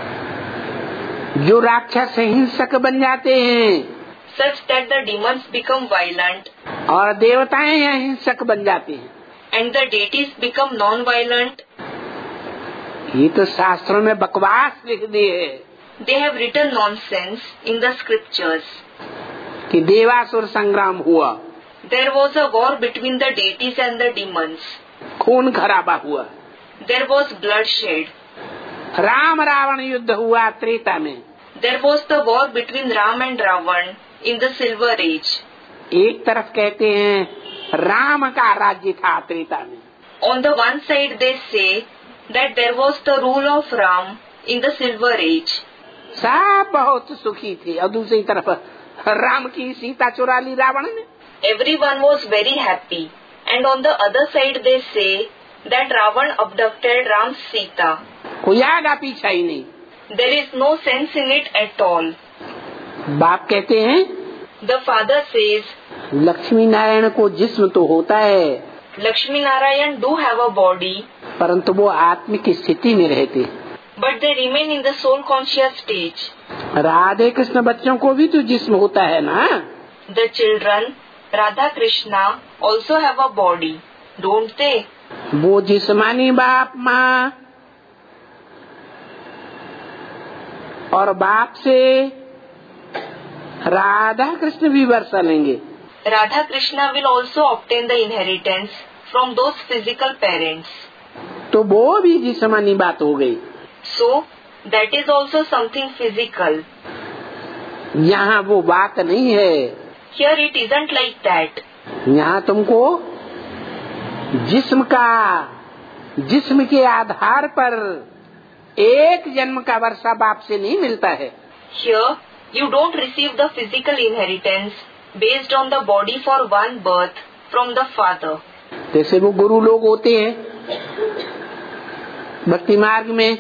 S1: जो राक्षस हिंसक बन जाते हैं
S2: Such that the demons become violent
S1: और देवताएं हिंसक बन जाते हैं।
S2: and the deities become non-violent.
S1: ये तो शास्त्रों में बकवास लिख दिए
S2: They have written nonsense in the scriptures.
S1: कि देवासुर संग्राम हुआ,
S2: There was a war between the deities and the demons.
S1: खून खराबा हुआ,
S2: There was bloodshed.
S1: Ram Ravan युद्ध हुआ त्रेता में।
S2: There was the war between Ram and Ravan in the Silver Age.
S1: एक तरफ कहते हैं राम का राज्य था त्रेता में,
S2: On the one side they say that there was the rule of Ram in the Silver Age.
S1: सब बहुत सुखी थे, और दूसरी तरफ राम की सीता चुरा ली रावण ने।
S2: Everyone was very happy. And on the other side they say that Ravan abducted Ram's Sita.
S1: कोई आगा पीछा ही नहीं।
S2: There is no sense in it at all.
S1: बाप कहते हैं
S2: The father says,
S1: Lakshmi Narayan को जिस्म तो होता है,
S2: Lakshmi Narayan do have a body,
S1: परंतु वो आत्मिक स्थिति में रहते,
S2: but they remain in the soul conscious stage.
S1: Radhe Krishna बच्चों को भी तो जिस्म होता है ना।
S2: The children, Radha Krishna, also have a body, don't they?
S1: वो जिस्मानी बाप माँ और बाप से राधा कृष्ण भी वर्षा लेंगे।
S2: Radha Krishna will also obtain the inheritance from those physical parents.
S1: तो वो भी जिस्मानी बात हो गई।
S2: So, that is also something physical.
S1: यहाँ वो बात नहीं है।
S2: Here it isn't like that.
S1: यहाँ तुमको जिस्म का जिस्म के आधार पर एक जन्म का वर्षा बाप से नहीं मिलता है।
S2: Here, you don't receive the physical inheritance based on the body for one birth from the father.
S1: जैसे वो गुरु लोग होते हैं भक्ति मार्ग में,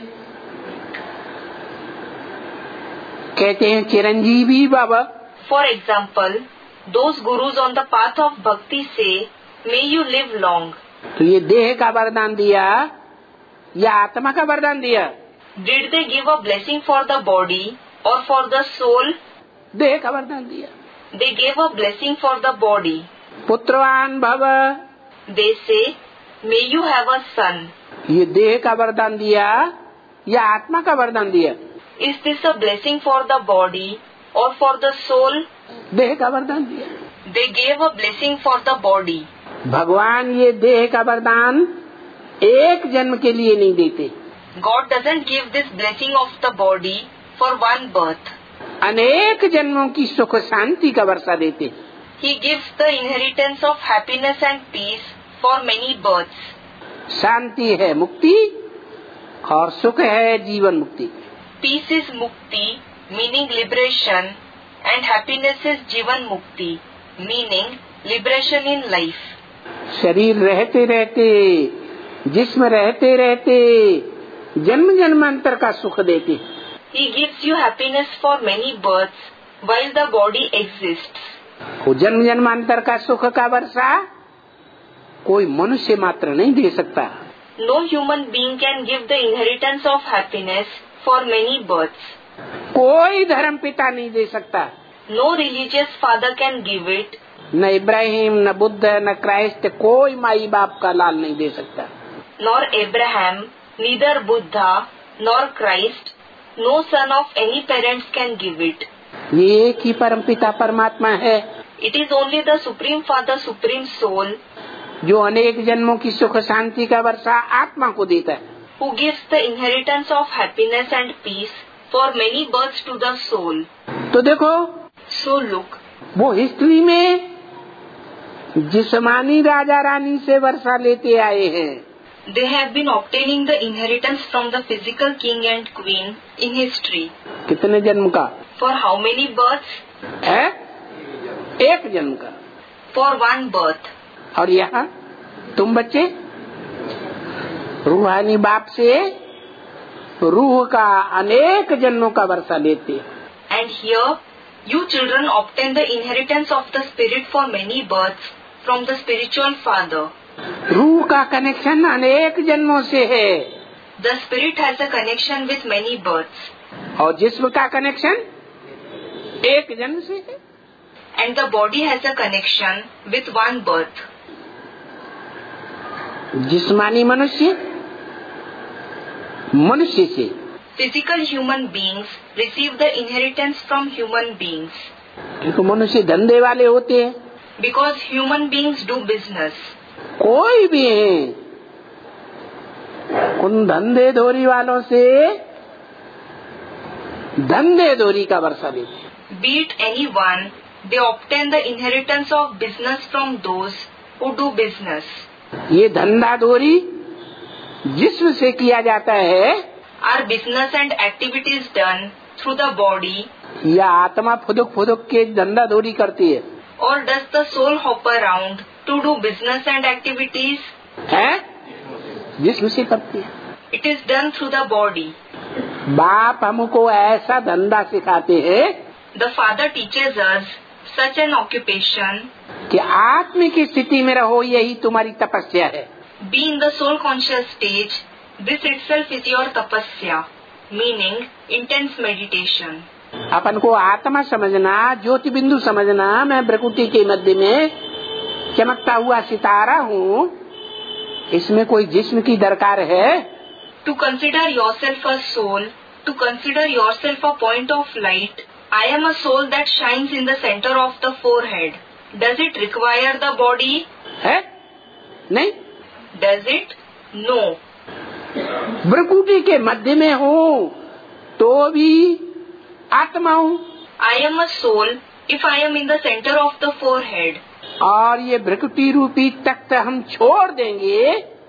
S1: कहते हैं चिरंजीवी बाबा।
S2: For example, those gurus on the path of bhakti say, may you live long.
S1: तो ये देह का वरदान दिया या आत्मा का वरदान दिया?
S2: Did they give a blessing for the body or for the soul?
S1: देह का वरदान दिया।
S2: They gave a blessing for the body.
S1: पुत्रवान भव,
S2: They say, may you have a son.
S1: ये देह का वरदान दिया या आत्मा का वरदान दिया?
S2: Is this a blessing for the body or for the soul?
S1: देह का वरदान दिया।
S2: They gave a blessing for the body.
S1: भगवान ये देह का वरदान एक जन्म के लिए नहीं देते।
S2: God doesn't give this blessing of the body for one birth.
S1: अनेक जन्मों की सुख शांति का वर्षा देते।
S2: He gives the inheritance of happiness and peace for many births.
S1: शांति है मुक्ति और सुख है जीवन मुक्ति।
S2: Peace is mukti, meaning liberation, and happiness is jivan mukti, meaning liberation in life.
S1: शरीर रहते रहते जिसमें रहते रहते जन्म जन्मांतर का सुख देते।
S2: He gives you happiness for many births while the body exists.
S1: वो जन्म जन्मांतर का सुख का वर्षा कोई मनुष्य मात्र नहीं दे सकता।
S2: No human being can give the inheritance of happiness for many births.
S1: कोई धर्म पिता नहीं दे सकता।
S2: No religious father can give it.
S1: न इब्राहिम, न बुद्ध, न क्राइस्ट, कोई माई बाप का लाल नहीं दे सकता।
S2: Nor Abraham, neither Buddha, nor Christ, no son of any parents can give it.
S1: ये एक ही परम पिता परमात्मा है।
S2: It is only the Supreme Father, Supreme Soul,
S1: जो अनेक जन्मों की सुख शांति का वर्षा आत्मा को देता है।
S2: who gives the inheritance of happiness and peace for many births to the soul.
S1: तो देखो,
S2: So look,
S1: वो हिस्ट्री में जिस्मानी राजा रानी से वर्षा लेते आए हैं।
S2: they have been obtaining the inheritance from the physical king and queen in history.
S1: कितने जन्म का
S2: For how many births?
S1: है? एक जन्म का।
S2: For one birth.
S1: और यहाँ तुम बच्चे रूहानी बाप से रूह का अनेक जन्मों का वर्षा लेते हैं।
S2: And here, you children obtain the inheritance of the spirit for many births from the spiritual father.
S1: रूह का कनेक्शन अनेक जन्मों से है।
S2: The spirit has a connection with many births.
S1: और जिस्म का कनेक्शन एक जन्म से है।
S2: And the body has a connection with one birth.
S1: जिस्मानी मनुष्य मनुष्य से,
S2: Physical human beings receive the inheritance from human beings.
S1: क्योंकि मनुष्य धंधे वाले होते हैं।
S2: Because human beings do business.
S1: कोई भी है, उन धंधे धोरी वालों से धंधे धोरी का वर्षा लेते हैं।
S2: Be it anyone, they obtain the inheritance of business from those who do business.
S1: ये धंधा धोरी जिस्म से किया जाता है
S2: Are business and activities done through the body,
S1: या आत्मा फुदुक फुदुक के धंधा धोरी करती है?
S2: or does the soul hop around to do business and activities?
S1: है? जिस्म से करती है।
S2: It is done through the body.
S1: बाप हमको ऐसा धंधा सिखाते हैं
S2: The father teaches us such an occupation.
S1: कि आत्म की स्थिति में रहो, यही तुम्हारी तपस्या है।
S2: Be in the soul conscious stage. This itself is your tapasya, meaning intense meditation.
S1: अपन को आत्मा समझना, ज्योति बिंदु समझना, मैं प्रकृति के मध्य में चमकता हुआ सितारा हूँ, इसमें कोई जिस्म की दरकार है?
S2: To consider yourself a soul, to consider yourself a point of light. I am a soul that shines in the center of the forehead. Does it require the body?
S1: है? नहीं।
S2: Does it? No.
S1: प्रकृति के मध्य में हूँ तो भी आत्मा हूँ।
S2: I am a soul if I am in the center of the forehead.
S1: और ये प्रकृति रूपी तख्त हम छोड़ देंगे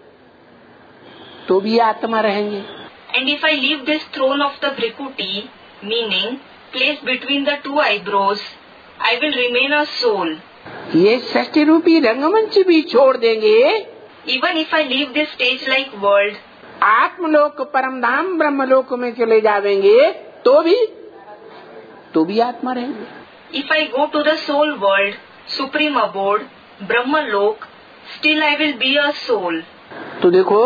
S1: तो भी आत्मा रहेंगे।
S2: And if I leave this throne of the Brikuti, meaning place between the two eyebrows, I will remain a soul.
S1: ये षष्ठी रूपी रंगमंच भी छोड़ देंगे,
S2: Even if I leave this stage-like world,
S1: आत्मलोक परम धाम ब्रह्मलोक में चले जावेंगे तो भी तो भी आत्मा रहेंगे।
S2: if I go to the soul world, supreme abode, Brahma Lok, still I will be a soul.
S1: तो देखो,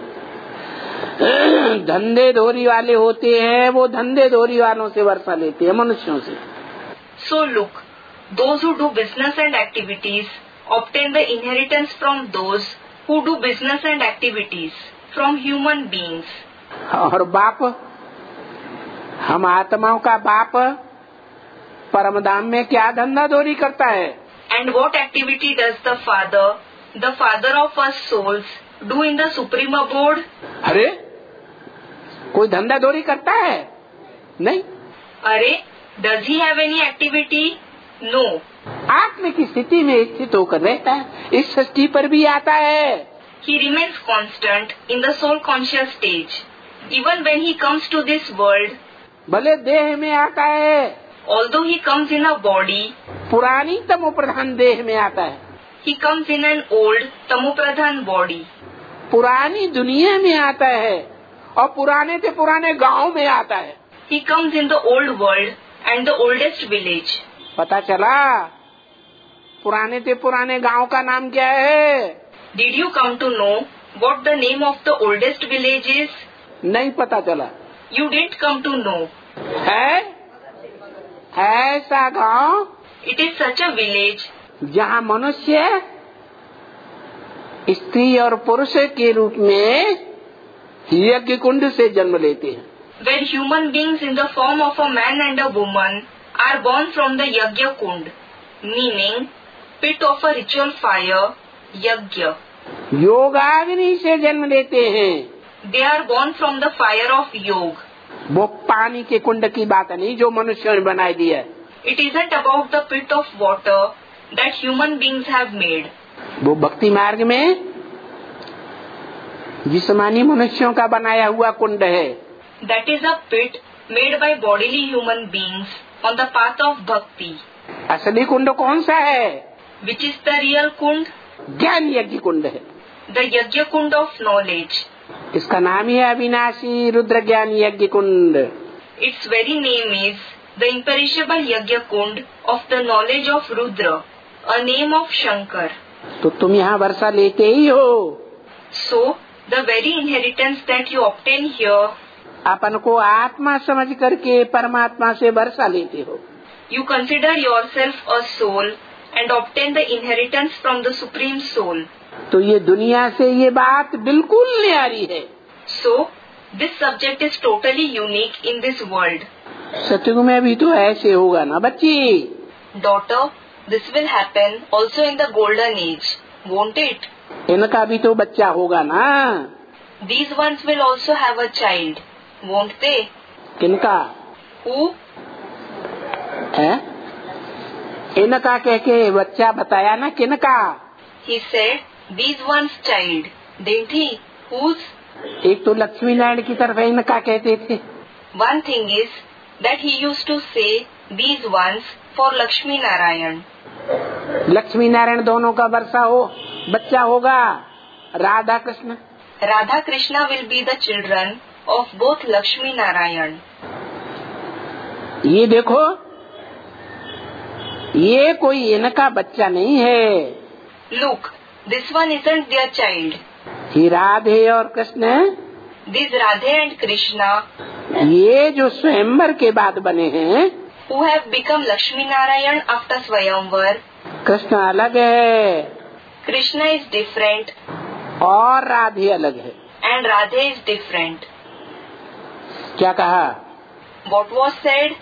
S1: धंधे धोरी वाले होते हैं, वो धंधे धोरी वालों से वर्षा लेते हैं, मनुष्यों से।
S2: So look, those who do business and activities obtain the inheritance from those who do business and activities, from human beings.
S1: और बाप, हम आत्माओं का बाप परमधाम में क्या धंधा धोरी करता है?
S2: And what activity does the Father, the Father of us souls, do in the supreme abode?
S1: अरे, कोई धंधा धोरी करता है? नहीं।
S2: अरे, does he have any activity? No.
S1: आत्म की स्थिति में स्थित होकर रहता है, इस सृष्टि पर भी आता है।
S2: He remains constant in the soul conscious stage. Even when he comes to this world,
S1: भले देह में आता है,
S2: although he comes in a body,
S1: पुरानी तमो प्रधान देह में आता है,
S2: he comes in an old tamopradhan body.
S1: पुरानी दुनिया में आता है और पुराने से पुराने गांव में आता है।
S2: He comes in the old world and the oldest village.
S1: पता चला पुराने से पुराने गांव का नाम क्या है?
S2: Did you come to know what the name of the oldest village is?
S1: नहीं पता चला।
S2: You didn't come to know.
S1: है ऐसा गांव
S2: It is such a village
S1: जहाँ मनुष्य स्त्री और पुरुष के रूप में यज्ञ कुंड से जन्म लेते हैं।
S2: where human beings in the form of a man and a woman are born from the Yajna Kund, meaning pit of a ritual fire, Yajna.
S1: योगाग्नि से जन्म लेते हैं।
S2: They are born from the fire of Yoga.
S1: वो पानी के कुंड की बात नहीं जो मनुष्यों ने बनाई दी है।
S2: It isn't about the pit of water that human beings have made.
S1: वो भक्ति मार्ग में जिस्मानी मनुष्यों का बनाया हुआ कुंड है।
S2: That is a pit made by bodily human beings on the path of bhakti.
S1: असली कुंड कौन सा है?
S2: Which is the real kund?
S1: ज्ञान यज्ञ कुंड है।
S2: The Yajna Kund of knowledge.
S1: इसका नाम ही है अविनाशी रुद्र ज्ञान यज्ञ कुंड।
S2: Its very name is the imperishable Yajna Kund of the knowledge of Rudra, a name of Shankar.
S1: तो तुम यहाँ वर्षा लेते ही हो।
S2: So, the very inheritance that you obtain here,
S1: अपन को आत्मा समझ करके परमात्मा से वर्षा लेते हो।
S2: you consider yourself a soul and obtain the inheritance from the Supreme Soul.
S1: तो ये दुनिया से ये बात बिल्कुल न्यारी है।
S2: So, this subject is totally unique in this world.
S1: सतयुग में भी तो ऐसे होगा ना बच्ची?
S2: Daughter, this will happen also in the golden age, won't it?
S1: इनका भी तो बच्चा होगा ना?
S2: These ones will also have a child, won't they?
S1: किनका?
S2: Who?
S1: है? इनका कह के बच्चा बताया ना, किनका?
S2: He said, these ones child, didn't he? Whose?
S1: एक तो लक्ष्मी नारायण की तरफ इनका कहते थे।
S2: One thing is that he used to say these ones for Lakshmi Narayan.
S1: Lakshmi Narayan दोनों का वर्षा हो बच्चा होगा Radha Krishna.
S2: Radha Krishna will be the children of both Lakshmi Narayan.
S1: ये देखो, ये कोई इनका बच्चा नहीं है।
S2: Look, this one isn't their child.
S1: ये राधे और Krishna,
S2: These Radhe and Krishna,
S1: ये जो स्वयंवर के बाद बने हैं,
S2: who have become Lakshmi Narayan after Swayamvar,
S1: Krishna अलग है
S2: Krishna is different
S1: और राधे अलग है।
S2: and Radhe is different.
S1: क्या कहा?
S2: What was said?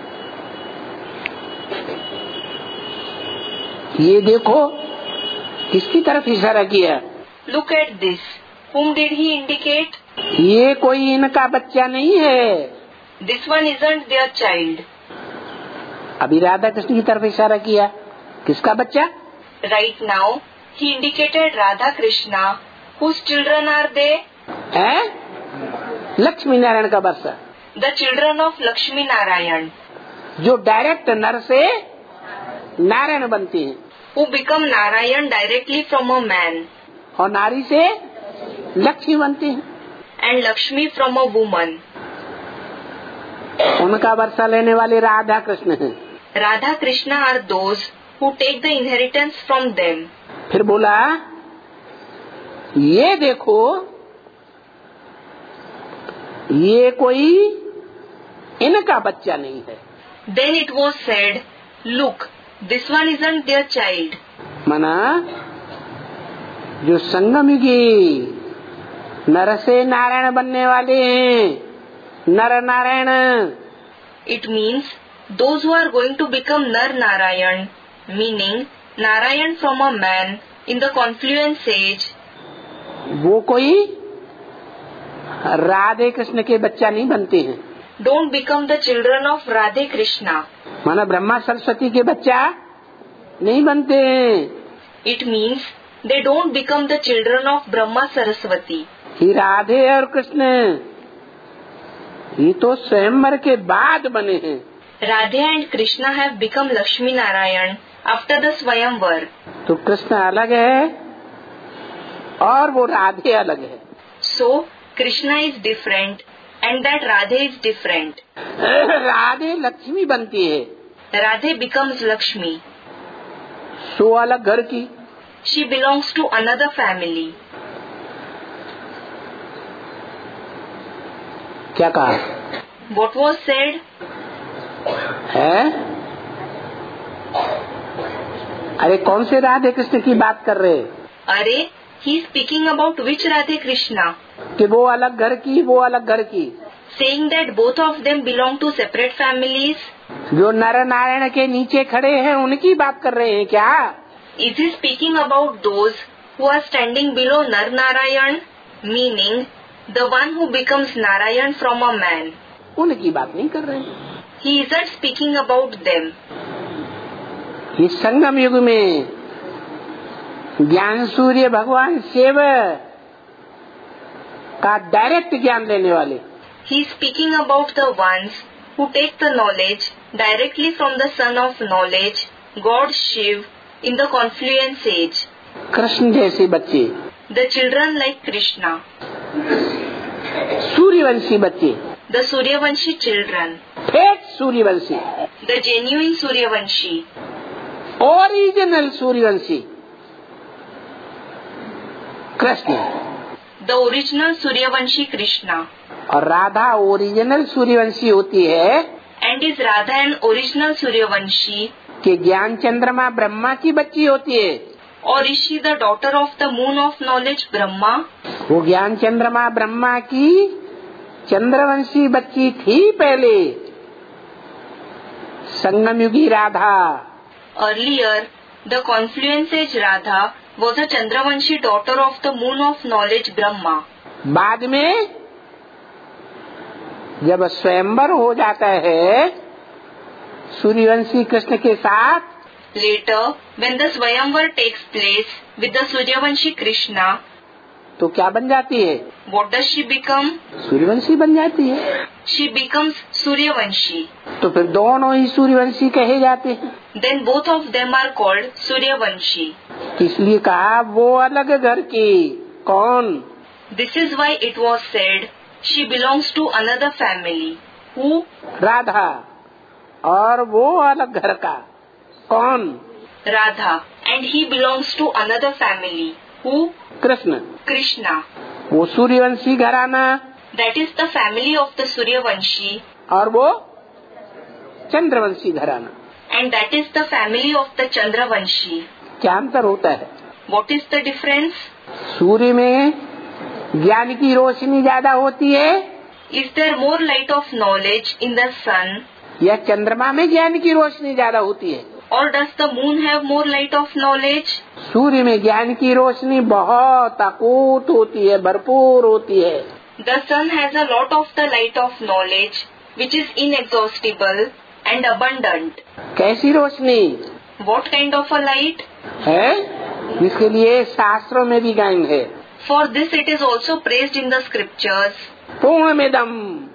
S1: ये देखो किसकी तरफ इशारा किया?
S2: Look at this. Whom did he indicate?
S1: ये कोई इनका बच्चा नहीं है।
S2: This one isn't their child.
S1: अभी राधा कृष्ण की तरफ इशारा किया, किसका बच्चा?
S2: Right now, he indicated Radha Krishna. Whose children are they?
S1: है? लक्ष्मी नारायण का वर्षा,
S2: The children of Lakshmi Narayan,
S1: जो डायरेक्ट नर से नारायण बनते हैं
S2: who become Narayan directly from a man,
S1: और नारी से लक्ष्मी बनते हैं।
S2: and Lakshmi from a woman.
S1: उनका वर्षा लेने वाले राधा कृष्ण हैं।
S2: Radha Krishna are those who take the inheritance from them.
S1: फिर बोला, ये देखो, ये कोई इनका बच्चा नहीं है।
S2: Then it was said, look, this one isn't their child.
S1: मना जो संगमयुगी नर से नारायण बनने वाले हैं, नर Narayan.
S2: It means those who are going to become Nar Narayan, meaning Narayan from a man in the confluence age,
S1: वो कोई राधे कृष्ण के बच्चा नहीं बनते हैं।
S2: don't become the children of Radhe Krishna.
S1: माना ब्रह्मा सरस्वती के बच्चा नहीं बनते हैं।
S2: It means they don't become the children of Brahma Saraswati.
S1: ही राधे और कृष्ण ये तो स्वयंवर के बाद बने हैं।
S2: Radhe and Krishna have become Lakshmi Narayan after the Swayamvar.
S1: तो कृष्ण अलग है और वो राधे अलग है।
S2: So Krishna is different and that Radhe is different.
S1: Radhe Lakshmi बनती है,
S2: Radhe becomes Lakshmi.
S1: सो अलग घर की।
S2: She belongs to another family.
S1: क्या कहा
S2: What was said?
S1: है? अरे कौन से राधे कृष्ण की बात कर रहे?
S2: अरे he is speaking about which Radhe Krishna?
S1: कि वो अलग घर की, वो अलग घर की।
S2: Saying that both of them belong to separate families.
S1: जो नर नारायण के नीचे खड़े हैं उनकी बात कर रहे हैं क्या?
S2: Is he speaking about those who are standing below Nar Narayan, meaning the one who becomes Narayan from a man?
S1: उनकी बात नहीं कर रहे हैं।
S2: He isn't speaking about them.
S1: इस संगम युग में ज्ञान सूर्य भगवान शिव का डायरेक्ट ज्ञान लेने वाले।
S2: He is speaking about the ones who take the knowledge directly from the Son of Knowledge, God Shiv, in the confluence age.
S1: Krishna जैसे बच्चे,
S2: The children like Krishna,
S1: Suryavanshi बच्चे,
S2: the Suryavanshi children,
S1: fake Suryavanshi,
S2: the genuine Suryavanshi,
S1: original Suryavanshi Krishna,
S2: the original Suryavanshi Krishna,
S1: और राधा ओरिजिनल सूर्यवंशी होती है
S2: and is Radha an original Suryavanshi,
S1: कि ज्ञान चंद्रमा ब्रह्मा की बच्ची होती है।
S2: or is she the daughter of the moon of knowledge Brahma?
S1: वो ज्ञान चंद्रमा ब्रह्मा की चंद्रवंशी बच्ची थी पहले, संगम युगी Radha.
S2: Earlier, the confluence age Radha was a Chandravanshi daughter of the moon of knowledge Brahma.
S1: बाद में जब स्वयंवर हो जाता है सूर्यवंशी कृष्ण के साथ,
S2: Later, when the Swayamvar takes place with the Suryavanshi Krishna,
S1: तो क्या बन जाती है?
S2: what does she become?
S1: Suryavanshi बन जाती है।
S2: She becomes Suryavanshi.
S1: तो फिर दोनों ही सूर्यवंशी कहे जाते हैं।
S2: Then both of them are called Suryavanshi.
S1: इसलिए कहा वो अलग घर की। कौन?
S2: This is why it was said she belongs to another family. Who?
S1: Radha. और वो अलग घर का। कौन?
S2: Radha. And he belongs to another family. Who?
S1: Krishna.
S2: Krishna.
S1: वो सूर्यवंशी घराना
S2: That is the family of the Suryavanshi.
S1: और वो चंद्रवंशी घराना।
S2: And that is the family of the Chandravanshi.
S1: क्या अंतर होता है?
S2: What is the difference?
S1: सूर्य में ज्ञान की रोशनी ज्यादा होती है
S2: Is there more light of knowledge in the sun,
S1: या चंद्रमा में ज्ञान की रोशनी ज्यादा होती है?
S2: or does the moon have more light of knowledge?
S1: सूर्य में ज्ञान की रोशनी बहुत अकूत होती है, भरपूर होती है।
S2: The sun has a lot of the light of knowledge, which is inexhaustible and abundant.
S1: कैसी रोशनी
S2: What kind of a light?
S1: है? जिसके लिए शास्त्रों में भी गायन है।
S2: For this it is also praised in the scriptures.
S1: पूर्णमिदम्,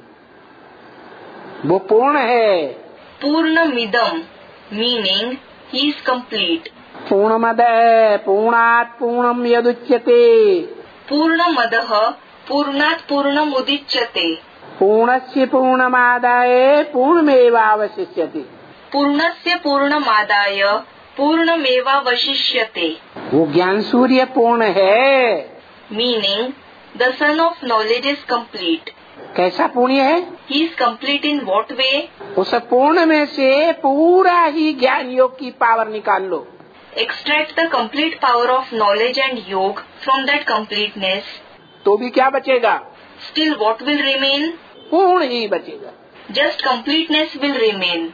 S1: वो पूर्ण है।
S2: Purnamidam, meaning he is complete.
S1: पूर्णमद पूर्णात् पूर्णम यदुच्यते,
S2: Purnamadaha, Purnat Purnam Udichyate.
S1: पूर्णस्य पूर्णमादाय पूर्णमेवावशिष्यते।
S2: पूर्णस्य पूर्णमादाय पूर्णमेवावशिष्यते.
S1: वो ज्ञान सूर्य पूर्ण है।
S2: Meaning, the son of knowledge is complete.
S1: कैसा पुण्य है?
S2: He is complete in what way?
S1: उस पूर्ण में से पूरा ही ज्ञान योग की पावर निकाल लो।
S2: Extract the complete power of knowledge and yoga from that completeness.
S1: तो भी क्या बचेगा?
S2: Still what will remain?
S1: पूर्ण ही बचेगा।
S2: Just completeness will remain.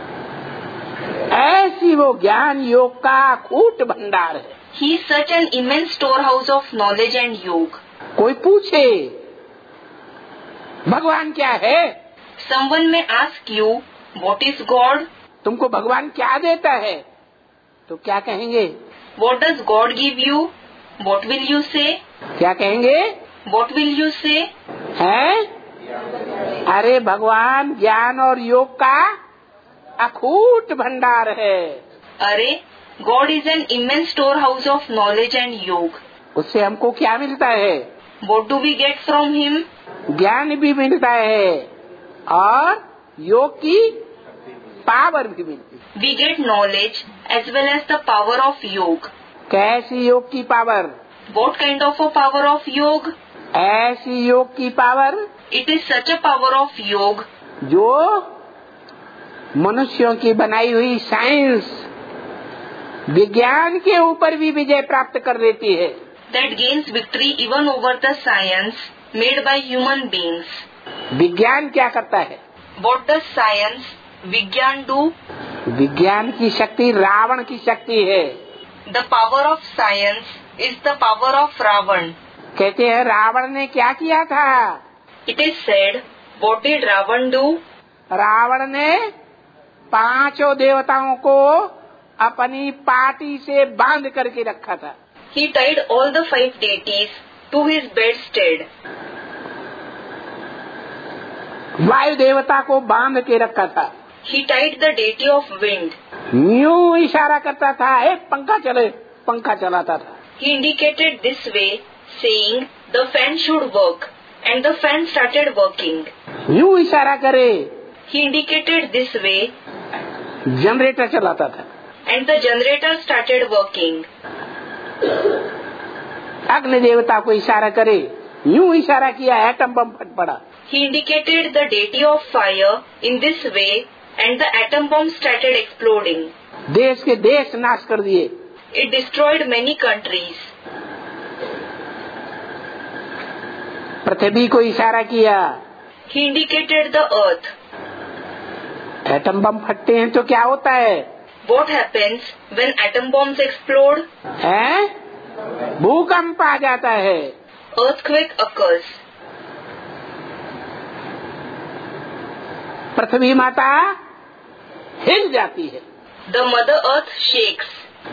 S1: ऐसी वो ज्ञान योग का कूट भंडार है।
S2: He is such an immense storehouse of knowledge and yoga.
S1: कोई पूछे भगवान क्या है?
S2: Someone may ask you, what is God?
S1: तुमको भगवान क्या देता है? तो क्या कहेंगे?
S2: What does God give you? What will you say?
S1: क्या कहेंगे?
S2: What will you say?
S1: हैं? अरे भगवान ज्ञान और योग का अखूट भंडार है।
S2: अरे, God is an immense storehouse of knowledge and yoga.
S1: उससे हमको क्या मिलता है?
S2: What do we get from him?
S1: ज्ञान भी मिलता है और योग की पावर भी मिलती है।
S2: We get knowledge as well as the power of yoga.
S1: कैसी योग की power?
S2: What kind of a power of yoga?
S1: ऐसी योग की power
S2: It is such a power of yoga
S1: जो मनुष्यों की बनाई हुई साइंस विज्ञान के ऊपर भी विजय प्राप्त कर लेती है।
S2: that gains victory even over the science made by human beings.
S1: विज्ञान क्या करता है?
S2: What does science, Vigyan do?
S1: विज्ञान की शक्ति रावण की शक्ति है।
S2: The power of science is the power of Ravan.
S1: कहते हैं रावण ने क्या किया था?
S2: It is said, what did Ravan do?
S1: Ravan ने पांचों देवताओं को अपनी पाटी से बांध करके रखा था।
S2: He tied all the five deities to his bedstead.
S1: वायु देवता को बांध के रखा था।
S2: He tied the deity of wind.
S1: यूं इशारा करता था, ए पंखा चले, पंखा चलाता था।
S2: He indicated this way, saying the fan should work, and the fan started working.
S1: यूं इशारा करे,
S2: He indicated this way,
S1: generator चलाता था।
S2: and the generator started working.
S1: अग्नि देवता को इशारा करे, यूं इशारा किया, एटम बम फट पड़ा।
S2: He indicated the deity of fire in this way, and the atom bomb started exploding.
S1: देश के देश नाश कर दिए।
S2: It destroyed many countries.
S1: पृथ्वी को इशारा किया।
S2: He indicated the earth.
S1: Atom bomb फटते हैं तो क्या होता है?
S2: What happens when atom bombs explode?
S1: है? भूकंप आ जाता है।
S2: Earthquake occurs.
S1: पृथ्वी माता हिल जाती है।
S2: The mother earth shakes.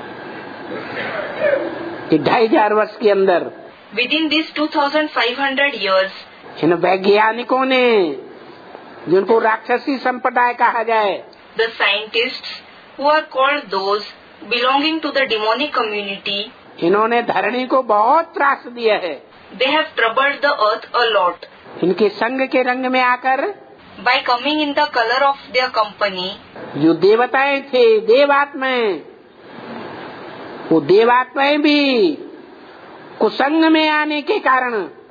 S1: ढाई हजार वर्ष के अंदर
S2: Within these two thousand five hundred years,
S1: इन वैज्ञानिकों ने, जिनको राक्षसी संप्रदाय कहा जाए,
S2: the scientists who are called those belonging to the demonic community,
S1: इन्होंने धरणी को बहुत त्रास दिया है।
S2: they have troubled the earth a lot.
S1: इनके संग के रंग में आकर
S2: By coming in the color of their company,
S1: जो देवताएं थे, देवात्माएं, वो देवात्माएं भी कुसंग में आने के कारण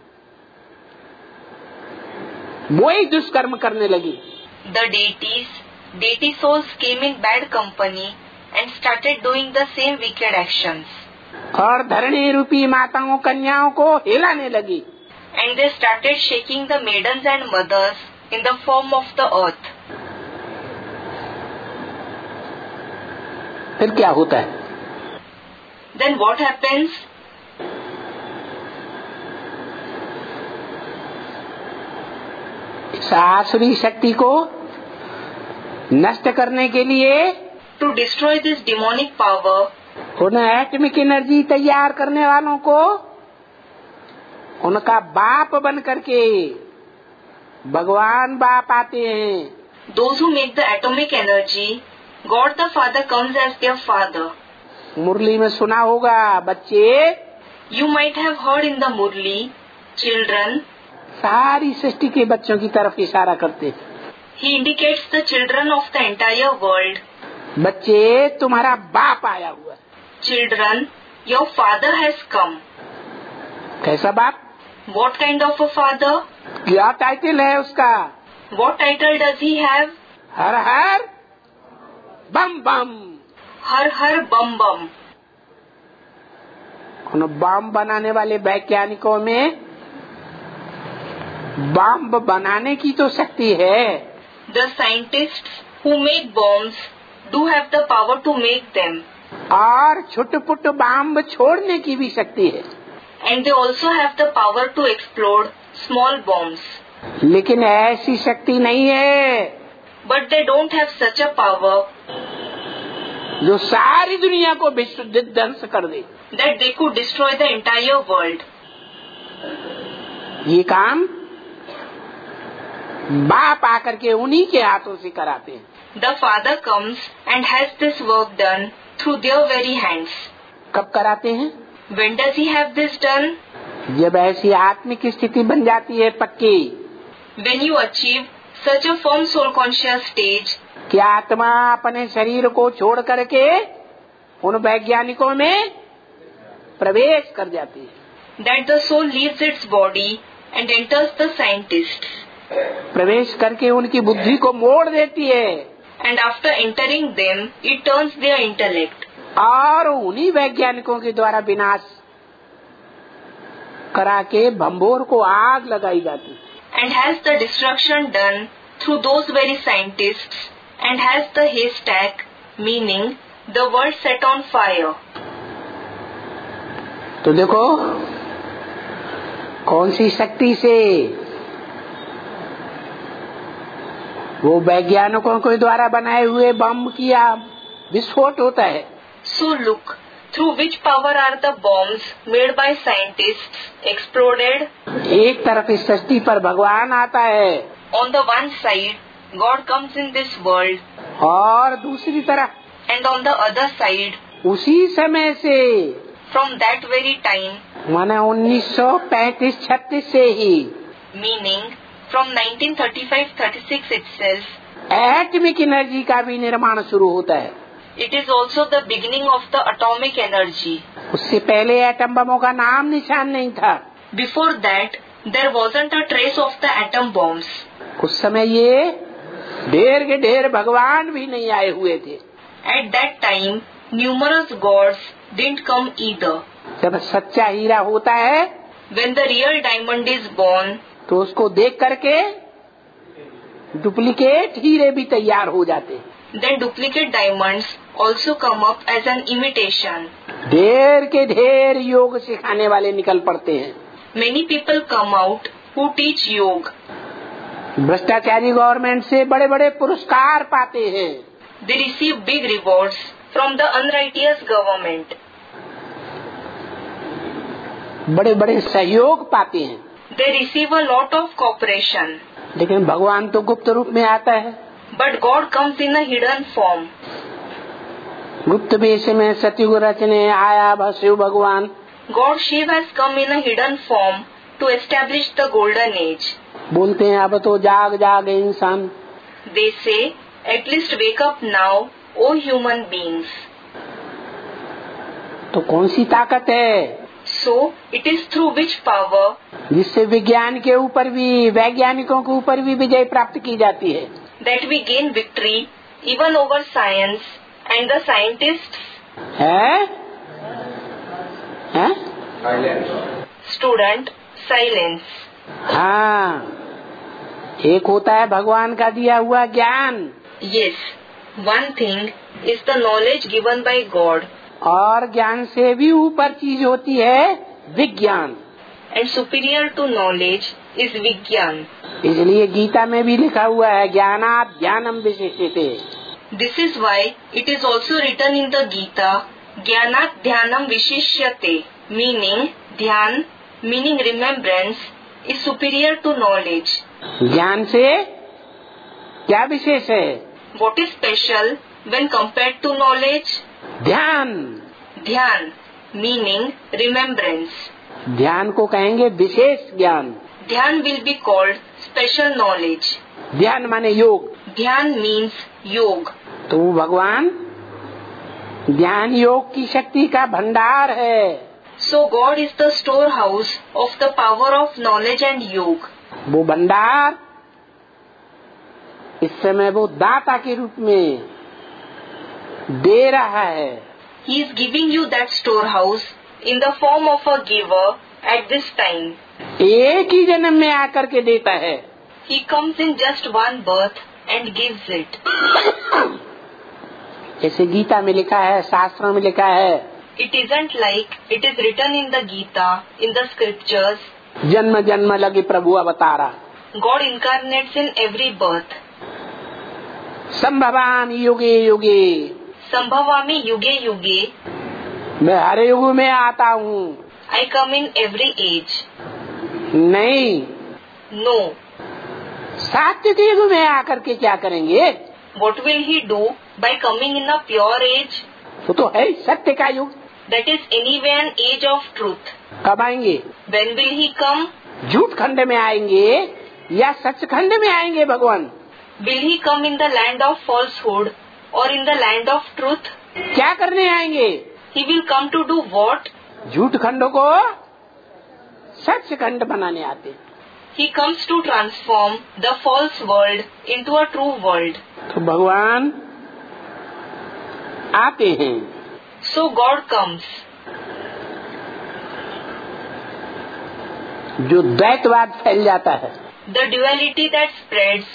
S1: वही दुष्कर्म करने लगी।
S2: the deities, deity souls came in bad company and started doing the same wicked actions.
S1: और धरणी रूपी माताओं कन्याओं को हिलाने लगी।
S2: And they started shaking the maidens and mothers in the form of the earth.
S1: फिर क्या होता है?
S2: Then what happens?
S1: इस आसुरी शक्ति को नष्ट करने के लिए
S2: To destroy this demonic power,
S1: उन एटमिक एनर्जी तैयार करने वालों को उनका बाप बन करके भगवान बाप आते हैं।
S2: those who make the atomic energy, God the Father comes as their father.
S1: मुरली में सुना होगा, बच्चे
S2: You might have heard in the Murli, children,
S1: सारी सृष्टि के बच्चों की तरफ इशारा करते हैं।
S2: he indicates the children of the entire world.
S1: बच्चे तुम्हारा बाप आया हुआ है।
S2: Children, your father has come.
S1: कैसा बाप?
S2: What kind of a father?
S1: क्या टाइटल है उसका?
S2: What title does he have?
S1: Her her bomb bomb.
S2: Har Har Bum Bum.
S1: उन बम बनाने वाले वैज्ञानिकों में बम बनाने की तो शक्ति है।
S2: The scientists who make bombs do have the power to make them.
S1: और छोटे पुट बम छोड़ने की भी शक्ति है।
S2: And they also have the power to explode small bombs.
S1: लेकिन ऐसी शक्ति नहीं है
S2: But they don't have such a power
S1: जो सारी दुनिया को विश्व ध्वंस कर दे।
S2: that they could destroy the entire world.
S1: ये काम बाप आकर के उन्हीं के हाथों से कराते हैं।
S2: The father comes and has this work done through their very hands.
S1: कब कराते हैं?
S2: When does he have this done?
S1: जब ऐसी आत्मिक स्थिति बन जाती है पक्की,
S2: When you achieve such a firm soul conscious stage
S1: कि आत्मा अपने शरीर को छोड़ करके उन वैज्ञानिकों में प्रवेश कर जाती है,
S2: that the soul leaves its body and enters the scientists,
S1: प्रवेश करके उनकी बुद्धि को मोड़ देती है,
S2: and after entering them it turns their intellect,
S1: और उन्हीं वैज्ञानिकों के द्वारा विनाश करा के भंबोर को आग लगाई जाती है,
S2: and has the destruction done through those very scientists, and has the haystack, meaning the world, set on fire.
S1: तो देखो कौन सी शक्ति से वो वैज्ञानिकों के द्वारा बनाए हुए बम किया विस्फोट होता है।
S2: So look, through which power are the bombs made by scientists exploded?
S1: एक तरफ इस सृष्टि पर भगवान आता है,
S2: On the one side, God comes in this world,
S1: और दूसरी तरफ
S2: and on the other side,
S1: उसी समय से
S2: from that very time,
S1: माने उन्नीस सौ पैंतीस छत्तीस से ही
S2: meaning from nineteen thirty-five thirty-six itself,
S1: atomic energy का भी निर्माण शुरू होता है।
S2: it is also the beginning of the atomic energy.
S1: उससे पहले एटम बमों का नाम निशान नहीं था।
S2: Before that, there wasn't a trace of the atom bombs.
S1: उस समय ये ढेर के ढेर भगवान भी नहीं आए हुए थे।
S2: At that time, numerous gods didn't come either.
S1: जब सच्चा हीरा होता है
S2: When the real diamond is born,
S1: तो उसको देख करके डुप्लीकेट हीरे भी तैयार हो जाते हैं।
S2: then duplicate diamonds also come up as an imitation.
S1: ढेर के ढेर योग सिखाने वाले निकल पड़ते हैं।
S2: Many people come out who teach yoga.
S1: भ्रष्टाचारी गवर्नमेंट से बड़े बड़े पुरस्कार पाते हैं।
S2: They receive big rewards from the unrighteous government.
S1: बड़े बड़े सहयोग पाते हैं।
S2: They receive a lot of cooperation.
S1: लेकिन भगवान तो गुप्त रूप में आता है।
S2: But God comes in a hidden form.
S1: गुप्त वेश में सतयुग रचने आया भ शिव भगवान।
S2: God Shiv has come in a hidden form to establish the golden age.
S1: बोलते हैं अब तो जाग जाग इंसान।
S2: They say, at least wake up now, O human beings.
S1: तो कौन सी ताकत है
S2: So, it is through which power
S1: जिससे विज्ञान के ऊपर भी वैज्ञानिकों के ऊपर भी विजय प्राप्त की जाती है?
S2: that we gain victory even over science and the scientists?
S1: है? है?
S2: Student, silence.
S1: हाँ, एक होता है भगवान का दिया हुआ ज्ञान,
S2: Yes, one thing is the knowledge given by God,
S1: और ज्ञान से भी ऊपर चीज होती है विज्ञान।
S2: and superior to knowledge is Vigyan.
S1: इसलिए गीता में भी लिखा हुआ है ज्ञानात् ज्ञानम विशिष्यते।
S2: This is why it is also written in the Gita, Jnanat Dhyanam Vishishyate, meaning Dhyan, meaning remembrance, is superior to knowledge.
S1: ज्ञान से क्या विशेष है?
S2: What is special when compared to knowledge?
S1: ध्यान।
S2: Dhyan, meaning remembrance.
S1: ध्यान को कहेंगे विशेष ज्ञान।
S2: Dhyan will be called special knowledge.
S1: ध्यान माने योग।
S2: Dhyan means yoga.
S1: तो भगवान ज्ञान योग की शक्ति का भंडार है।
S2: So God is the storehouse of the power of knowledge and yoga.
S1: वो भंडार इस समय वो दाता के रूप में दे रहा है।
S2: He is giving you that storehouse in the form of a giver at this time.
S1: एक ही जन्म में आकर के देता है।
S2: He comes in just one birth and gives it.
S1: जैसे गीता में लिखा है, शास्त्रों में लिखा है,
S2: It isn't like it is written in the Gita, in the scriptures.
S1: जन्म जन्म लगे प्रभु अवतारा।
S2: God incarnates in every birth.
S1: संभवामि युगे युगे,
S2: Sambhavami yuge yuge.
S1: मैं हर युग में आता हूँ।
S2: I come in every age.
S1: नहीं,
S2: No.
S1: सात्विक युग में आकर के क्या करेंगे?
S2: What will he do by coming in a pure age?
S1: वो तो है सत्य का युग।
S2: that is anyway an age of truth.
S1: कब आएंगे?
S2: When will he come?
S1: झूठ खंड में आएंगे या सच खंड में आएंगे भगवान?
S2: Will he come in the land of falsehood or in the land of truth?
S1: क्या करने आएंगे?
S2: He will come to do what?
S1: झूठ खंड को सच खंड बनाने आते हैं।
S2: He comes to transform the false world into a true world.
S1: तो भगवान आते हैं।
S2: So God comes.
S1: जो द्वैतवाद फैल जाता है,
S2: The duality that spreads,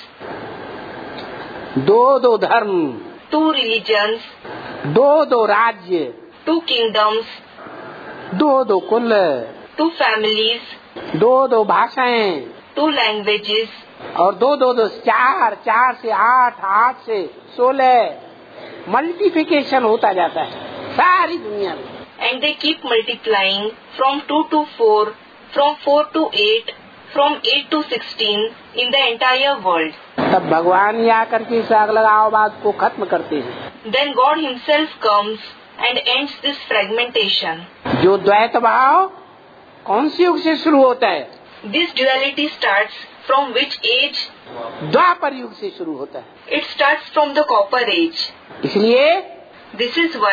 S1: दो दो धर्म,
S2: two religions,
S1: दो दो राज्य,
S2: two kingdoms,
S1: दो दो कुल,
S2: two families,
S1: दो दो भाषाएं,
S2: two languages,
S1: और दो दो दो चार, चार से आठ, आठ से सोलह, मल्टीप्लिकेशन होता जाता है सारी दुनिया में।
S2: and they keep multiplying from two to four, from four to eight, from eight to sixteen in the entire world.
S1: तब भगवान ही आकर के इस अलगाववाद को खत्म करते हैं।
S2: Then God himself comes and ends this fragmentation.
S1: जो द्वैत भाव कौन से युग से शुरू होता है?
S2: This duality starts from which age?
S1: द्वापर युग से शुरू होता है।
S2: It starts from the copper age.
S1: इसलिए
S2: This is why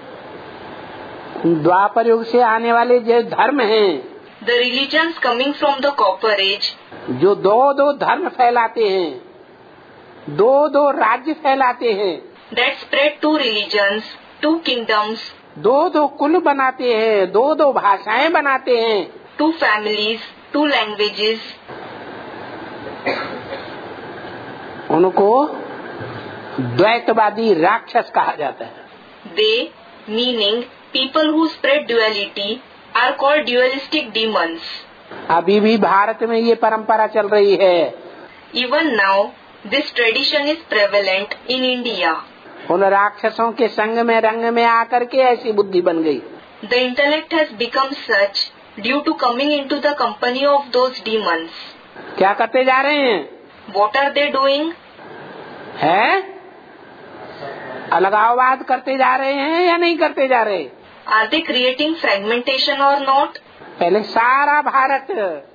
S1: द्वापर युग से आने वाले जो धर्म हैं,
S2: the religions coming from the copper age,
S1: जो दो दो धर्म फैलाते हैं, दो दो राज्य फैलाते हैं,
S2: that spread two religions, two kingdoms,
S1: दो दो कुल बनाते हैं, दो दो भाषाएं बनाते हैं,
S2: two families, two languages,
S1: उनको द्वैतवादी राक्षस कहा जाता है।
S2: they, meaning people who spread duality, are called dualistic demons.
S1: अभी भी भारत में ये परंपरा चल रही है।
S2: Even now, this tradition is prevalent in India.
S1: उन राक्षसों के संग में रंग में आकर के ऐसी बुद्धि बन गई।
S2: The intellect has become such due to coming into the company of those demons.
S1: क्या करते जा रहे हैं?
S2: What are they doing?
S1: है अलगाववाद करते जा रहे हैं या नहीं करते जा रहे?
S2: Are they creating fragmentation or not?
S1: पहले सारा भारत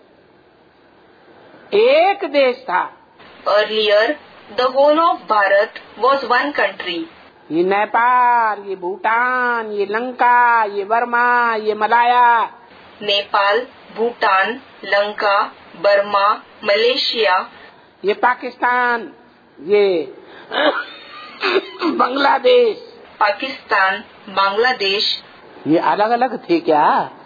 S1: एक देश था।
S2: Earlier, the whole of Bharat was one country.
S1: ये नेपाल, ये भूटान, ये लंका, ये बर्मा, ये Malaya,
S2: Nepal, Bhutan, Lanka, Burma, Malaysia,
S1: ये पाकिस्तान, ये बांग्लादेश,
S2: Pakistan, Bangladesh.
S1: ये अलग अलग थे क्या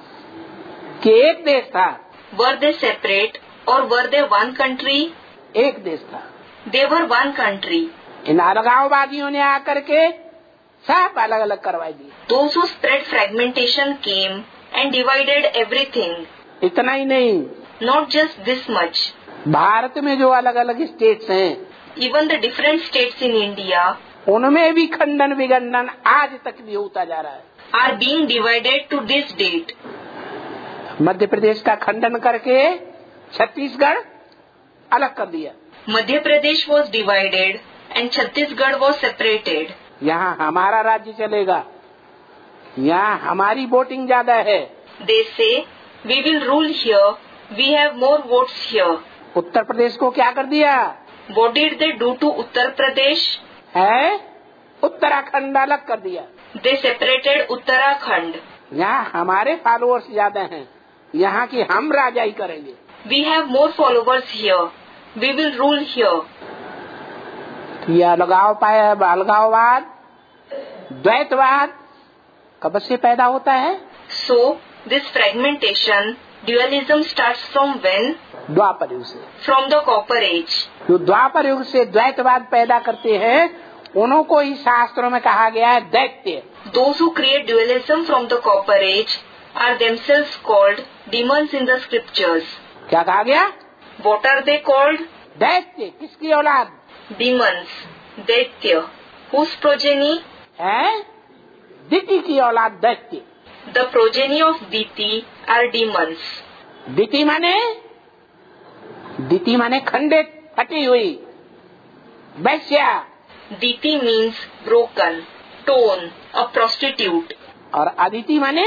S1: कि एक देश था?
S2: Were they separate or were they one country?
S1: एक देश था।
S2: They were one country.
S1: इन अलगाववादियों ने आकर के सब अलग अलग करवाई दी।
S2: Those who spread fragmentation came and divided everything.
S1: इतना ही नहीं,
S2: Not just this much.
S1: Bharat में जो अलग अलग स्टेट्स हैं,
S2: Even the different states in India
S1: उनमें भी खंडन विगंडन आज तक भी होता जा रहा है।
S2: are being divided to this date.
S1: Madhya Pradesh का खंडन करके छत्तीसगढ़ अलग कर दिया।
S2: Madhya Pradesh was divided and Chhattisgarh was separated.
S1: यहाँ हमारा राज्य चलेगा, यहाँ हमारी वोटिंग ज्यादा है।
S2: They say, we will rule here, we have more votes here.
S1: Uttar Pradesh को क्या कर दिया
S2: What did they do to Uttar Pradesh?
S1: है? उत्तराखंड अलग कर दिया।
S2: They separated Uttarakhand.
S1: यहाँ हमारे फॉलोअर्स ज्यादा हैं, यहाँ की हम राजा ही करेंगे।
S2: We have more followers here. We will rule here.
S1: ये अलगाव पाया, अलगाववाद, द्वैतवाद कब से पैदा होता है?
S2: So, this fragmentation, dualism starts from when?
S1: द्वापर युग से।
S2: From the copper age.
S1: जो द्वापर युग से द्वैतवाद पैदा करते हैं, उनको ही शास्त्रों में कहा गया है दैत्य।
S2: Those who create dualism from the copper age are themselves called demons in the scriptures.
S1: क्या कहा गया?
S2: What are they called?
S1: दैत्य। किसकी औलाद
S2: Demons. Daitya. Whose progeny?
S1: है? दिति की औलाद दैत्य।
S2: The progeny of Diti are demons.
S1: दिति माने दिति माने खंडित, फटी हुई, वैश्या।
S2: Diti means broken, torn, a prostitute.
S1: और अदिति माने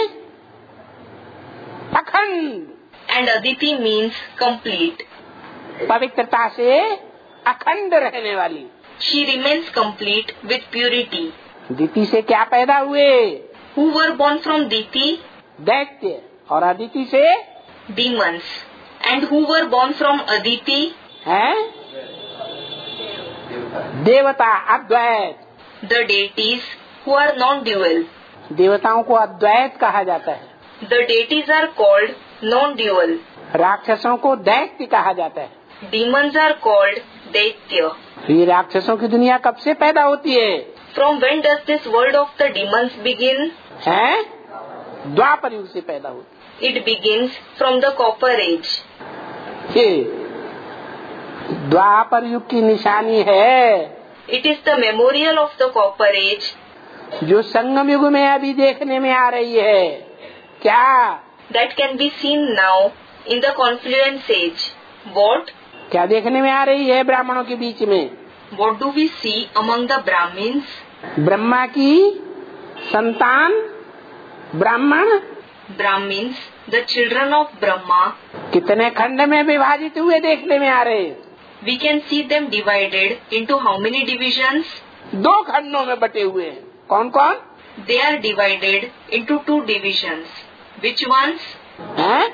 S1: अखंड,
S2: and Aditi means complete.
S1: पवित्रता से अखंड रहने वाली।
S2: She remains complete with purity.
S1: दिति से क्या पैदा हुए?
S2: Who were born from Diti?
S1: दैत्य। और अदिति से
S2: Demons. And who were born from Aditi?
S1: हैं देवता, अद्वैत।
S2: The deities who are non-dual.
S1: देवताओं को अद्वैत कहा जाता है।
S2: The deities are called non-dual.
S1: राक्षसों को दैत्य कहा जाता है।
S2: Demons are called Daitya.
S1: ये राक्षसों की दुनिया कब से पैदा होती है?
S2: From when does this world of the demons begin?
S1: हैं द्वापर युग से पैदा होती
S2: It begins from the Copper Age.
S1: है। द्वापर युग की निशानी है,
S2: It is the memorial of the Copper Age,
S1: जो संगम युग में अभी देखने में आ रही है। क्या?
S2: that can be seen now in the Confluence Age. What?
S1: क्या देखने में आ रही है ब्राह्मणों के बीच में?
S2: What do we see among the Brahmins?
S1: Brahma की संतान ब्राह्मण,
S2: Brahmins, the children of Brahma,
S1: कितने खंड में विभाजित हुए देखने में आ रहे हैं?
S2: we can see them divided into how many divisions?
S1: दो खंडों में बटे हुए हैं। कौन कौन?
S2: They are divided into two divisions. Which ones?
S1: हैं?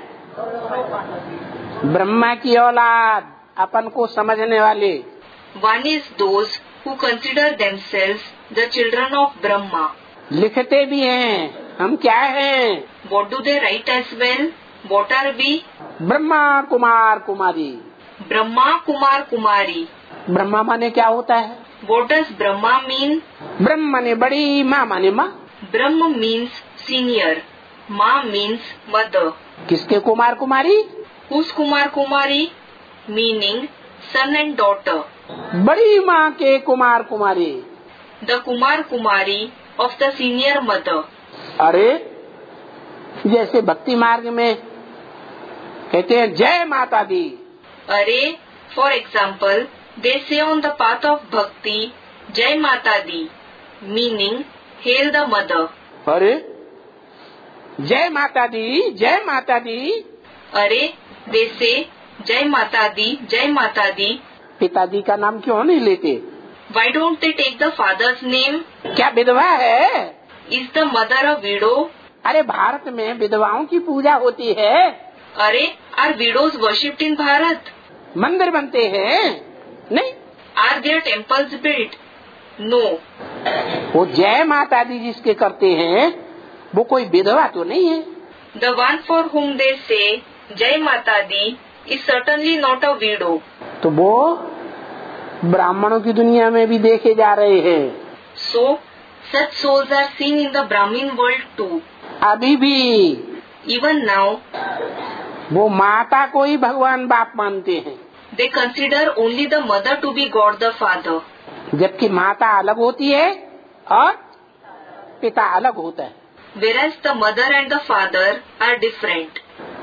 S1: ब्रह्मा की औलाद, अपन को समझने वाले।
S2: One is those who consider themselves the children of Brahma.
S1: लिखते भी हैं, हम क्या हैं?
S2: What do they write as well? What are we?
S1: Brahma Kumar Kumari.
S2: Brahma, Kumar, Kumari.
S1: Brahma माने क्या होता है?
S2: What does Brahma mean?
S1: ब्रह्म माने बड़ी, माँ माने माँ।
S2: Brahma means senior. Ma means mother.
S1: किसके कुमार कुमारी?
S2: Who's Kumar, Kumari? Meaning son and daughter.
S1: बड़ी माँ के कुमार कुमारी।
S2: The Kumar, Kumari of the senior mother.
S1: अरे जैसे भक्ति मार्ग में कहते हैं जय माता दी।
S2: Array, for example, they say on the path of bhakti, Jai Mata Di, meaning hail the mother.
S1: अरे जय माता दी, जय माता दी।
S2: Array, they say Jai Mata Di, Jai Mata Di.
S1: पिताजी का नाम क्यों नहीं लेते?
S2: Why don't they take the father's name?
S1: क्या विधवा है?
S2: Is the mother a widow?
S1: अरे भारत में विधवाओं की पूजा होती है।
S2: Array, are widows worshipped in Bharat?
S1: मंदिर बनते हैं नहीं?
S2: Are there temples built? No.
S1: वो जय माता दी जिसके करते हैं वो कोई विधवा तो नहीं है।
S2: The one for whom they say Jai Mata Di is certainly not a widow.
S1: तो वो ब्राह्मणों की दुनिया में भी देखे जा रहे हैं।
S2: So, such souls are seen in the Brahmin world too.
S1: अभी भी
S2: Even now,
S1: वो माता को ही भगवान बाप मानते हैं,
S2: they consider only the mother to be God the Father.
S1: जबकि माता अलग होती है और पिता अलग होता है।
S2: Whereas the mother and the father are different.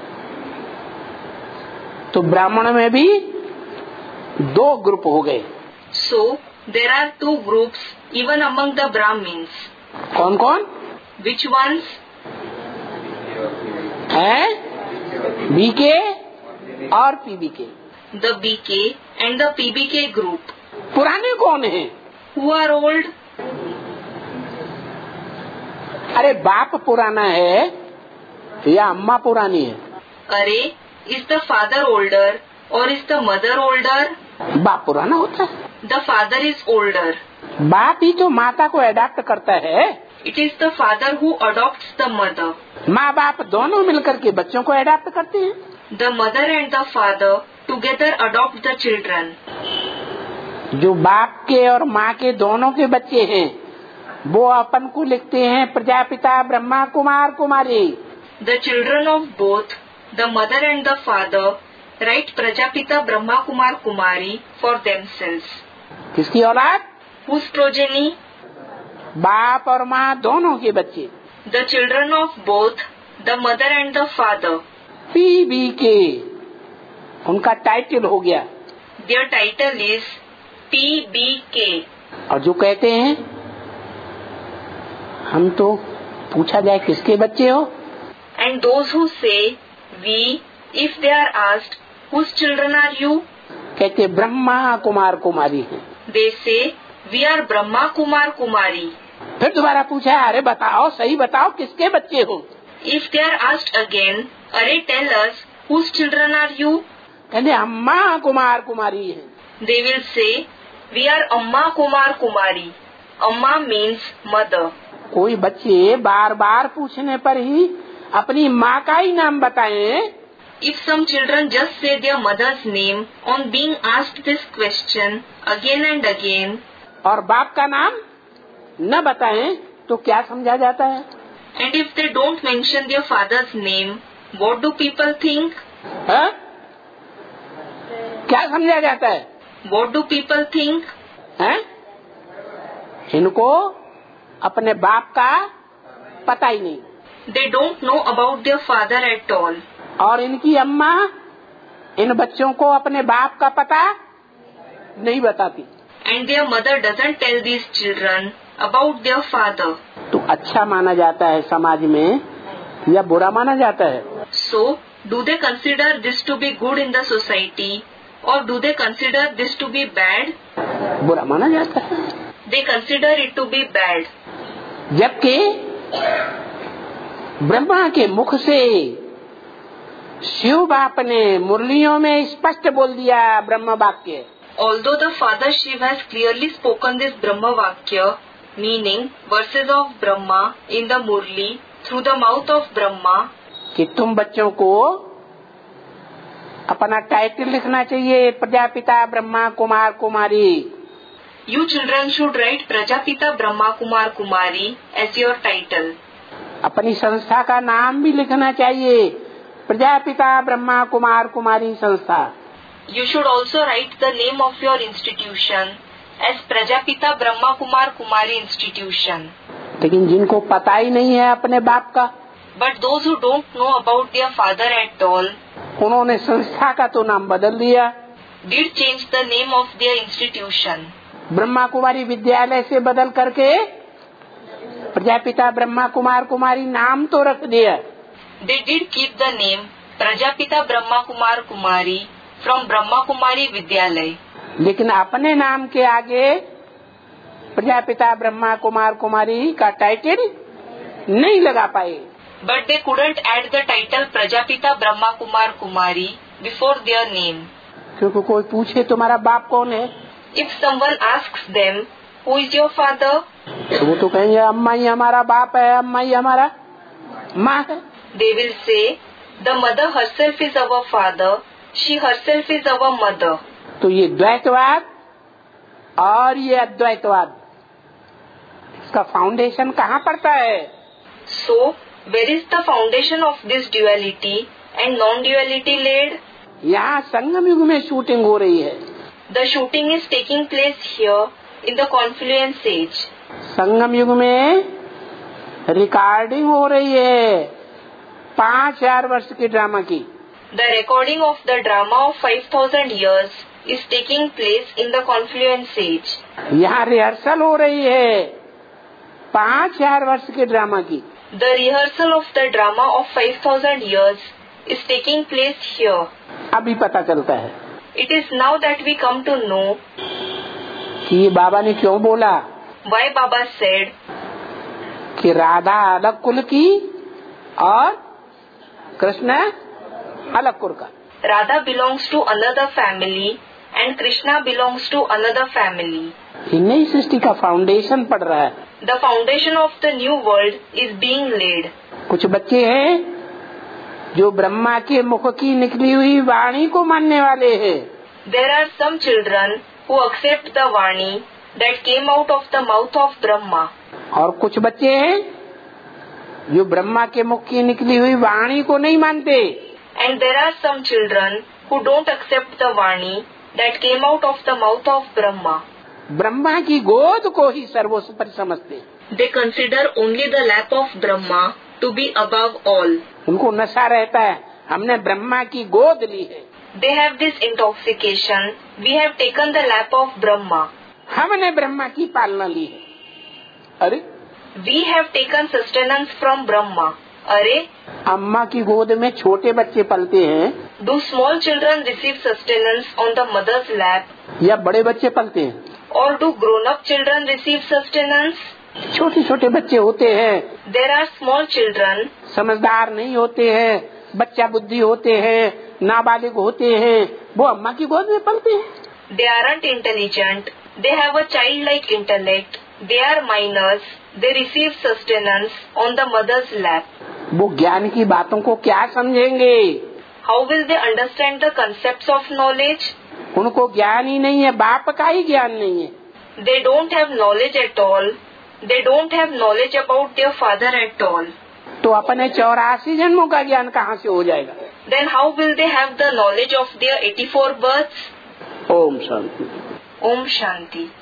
S1: तो ब्राह्मण में भी दो ग्रुप हो गए।
S2: So, there are two groups even among the Brahmins.
S1: कौन कौन?
S2: Which ones?
S1: हैं? बीके और पीबीके।
S2: The B K and the P B K group.
S1: पुराने कौन हैं?
S2: Who are old?
S1: अरे बाप पुराना है या अम्मा पुरानी है?
S2: Array, is the father older or is the mother older?
S1: बाप पुराना होता है।
S2: The father is older.
S1: बाप ही तो माता को अडॉप्ट करता है।
S2: It is the father who adopts the mother.
S1: माँ बाप दोनों मिलकर के बच्चों को अडॉप्ट करते हैं।
S2: The mother and the father together adopt the children.
S1: जो बाप के और माँ के दोनों के बच्चे हैं वो अपन को लिखते हैं प्रजापिता ब्रह्मा कुमार कुमारी।
S2: The children of both, the mother and the father, write Prajapita Brahma Kumar Kumari for themselves.
S1: किसकी औलाद?
S2: Whose progeny?
S1: बाप और माँ दोनों के बच्चे।
S2: The children of both, the mother and the father.
S1: पीबीके उनका टाइटल हो गया।
S2: Their title is P B K.
S1: और जो कहते हैं हम तो पूछा जाए किसके बच्चे हो,
S2: And those who say we, if they are asked, whose children are you?
S1: कहते ब्रह्मा कुमार कुमारी हैं।
S2: They say we are Brahma Kumar Kumari.
S1: फिर दोबारा पूछा, अरे बताओ, सही बताओ किसके बच्चे हो।
S2: If they are asked again, Arey tell us, whose children are you?
S1: कहते अम्मा कुमार कुमारी हैं।
S2: They will say we are Amma Kumar Kumari. Amma means mother.
S1: कोई बच्चे बार बार पूछने पर ही अपनी माँ का ही नाम बताएं,
S2: If some children just say their mother's name on being asked this question again and again,
S1: और बाप का नाम न बताएं, तो क्या समझा जाता है?
S2: and if they don't mention their father's name, what do people think?
S1: है? क्या समझा जाता है?
S2: What do people think?
S1: है? इनको अपने बाप का पता ही नहीं,
S2: They don't know about their father at all.
S1: और इनकी अम्मा इन बच्चों को अपने बाप का पता नहीं बताती।
S2: And their mother doesn't tell these children about their father.
S1: तो अच्छा माना जाता है समाज में या बुरा माना जाता है?
S2: So, do they consider this to be good in the society or do they consider this to be bad?
S1: बुरा माना जाता है।
S2: They consider it to be bad.
S1: जबकि ब्रह्मा के मुख से शिव बाप ने मुरलियों में स्पष्ट बोल दिया ब्रह्म वाक्य।
S2: Although the Father Shiv has clearly spoken this Brahma Vakya, meaning verses of Brahma in the Murli through the mouth of Brahma,
S1: कि तुम बच्चों को अपना टाइटल लिखना चाहिए, प्रजापिता ब्रह्मा कुमार कुमारी।
S2: You children should write Prajapita Brahma Kumar Kumari as your title.
S1: अपनी संस्था का नाम भी लिखना चाहिए, प्रजापिता ब्रह्मा कुमार कुमारी संस्था।
S2: You should also write the name of your institution as Prajapita Brahma Kumar Kumari Institution.
S1: लेकिन जिनको पता ही नहीं है अपने बाप का,
S2: But those who don't know about their father at all,
S1: उन्होंने संस्था का तो नाम बदल दिया,
S2: did change the name of their institution.
S1: Brahma Kumari विद्यालय से बदल करके प्रजापिता ब्रह्मा कुमार कुमारी नाम तो रख दिया।
S2: They did keep the name Prajapita Brahma Kumar Kumari from Brahma Kumari Vidyalay.
S1: लेकिन अपने नाम के आगे प्रजापिता ब्रह्मा कुमार कुमारी का टाइटल नहीं लगा पाए।
S2: But they couldn't add the title Prajapita Brahma Kumar Kumari before their name.
S1: क्योंकि कोई पूछे तुम्हारा बाप कौन है,
S2: If someone asks them, who is your father?
S1: तो वो तो कहेंगे अम्मा ही हमारा बाप है, अम्मा ही हमारा माँ है।
S2: They will say, the mother herself is our father, she herself is our mother.
S1: तो ये द्वैतवाद और ये अद्वैतवाद, इसका फाउंडेशन कहाँ पड़ता है?
S2: So, where is the foundation of this duality and non-duality laid?
S1: यहाँ संगम युग में शूटिंग हो रही है।
S2: The shooting is taking place here in the confluence age.
S1: संगम युग में रिकॉर्डिंग हो रही है पाँच हजार वर्ष की ड्रामा की।
S2: The recording of the drama of five thousand years is taking place in the confluence age.
S1: यहाँ रिहर्सल हो रही है पाँच हजार वर्ष के ड्रामा की।
S2: The rehearsal of the drama of five thousand years is taking place here.
S1: अभी पता चलता है
S2: It is now that we come to know
S1: कि ये बाबा ने क्यों बोला
S2: why Baba said
S1: कि राधा अलग कुल की और कृष्ण अलग कुल का।
S2: Radha belongs to another family and Krishna belongs to another family.
S1: ये नई सृष्टि का फाउंडेशन पड़ रहा है।
S2: The foundation of the new world is being laid.
S1: कुछ बच्चे हैं जो ब्रह्मा के मुख की निकली हुई वाणी को मानने वाले हैं।
S2: There are some children who accept the Vani that came out of the mouth of Brahma.
S1: और कुछ बच्चे हैं जो ब्रह्मा के मुख की निकली हुई वाणी को नहीं मानते।
S2: And there are some children who don't accept the Vani that came out of the mouth of Brahma.
S1: Brahma की गोद को ही सर्वोपरि समझते।
S2: They consider only the lap of Brahma to be above all.
S1: उनको नशा रहता है, हमने ब्रह्मा की गोद ली है।
S2: They have this intoxication. We have taken the lap of Brahma.
S1: हमने ब्रह्मा की पालना ली है। अरे
S2: We have taken sustenance from Brahma. अरे,
S1: अम्मा की गोद में छोटे बच्चे पलते हैं
S2: do small children receive sustenance on the mother's lap?
S1: या बड़े बच्चे पलते हैं?
S2: Or do grown-up children receive sustenance?
S1: छोटे छोटे बच्चे होते हैं,
S2: There are small children.
S1: समझदार नहीं होते हैं, बच्चा बुद्धि होते हैं, नाबालिग होते हैं, वो अम्मा की गोद में पलते हैं।
S2: They aren't intelligent. They have a childlike intellect. They are minors. They receive sustenance on the mother's lap.
S1: वो ज्ञान की बातों को क्या समझेंगे?
S2: How will they understand the concepts of knowledge?
S1: उनको ज्ञान ही नहीं है, बाप का ही ज्ञान नहीं है।
S2: They don't have knowledge at all. They don't have knowledge about their father at all.
S1: तो अपने चौरासी जन्मों का ज्ञान कहाँ से हो जाएगा?
S2: Then how will they have the knowledge of their eighty-four births?
S1: Om Shanti.
S2: Om Shanti.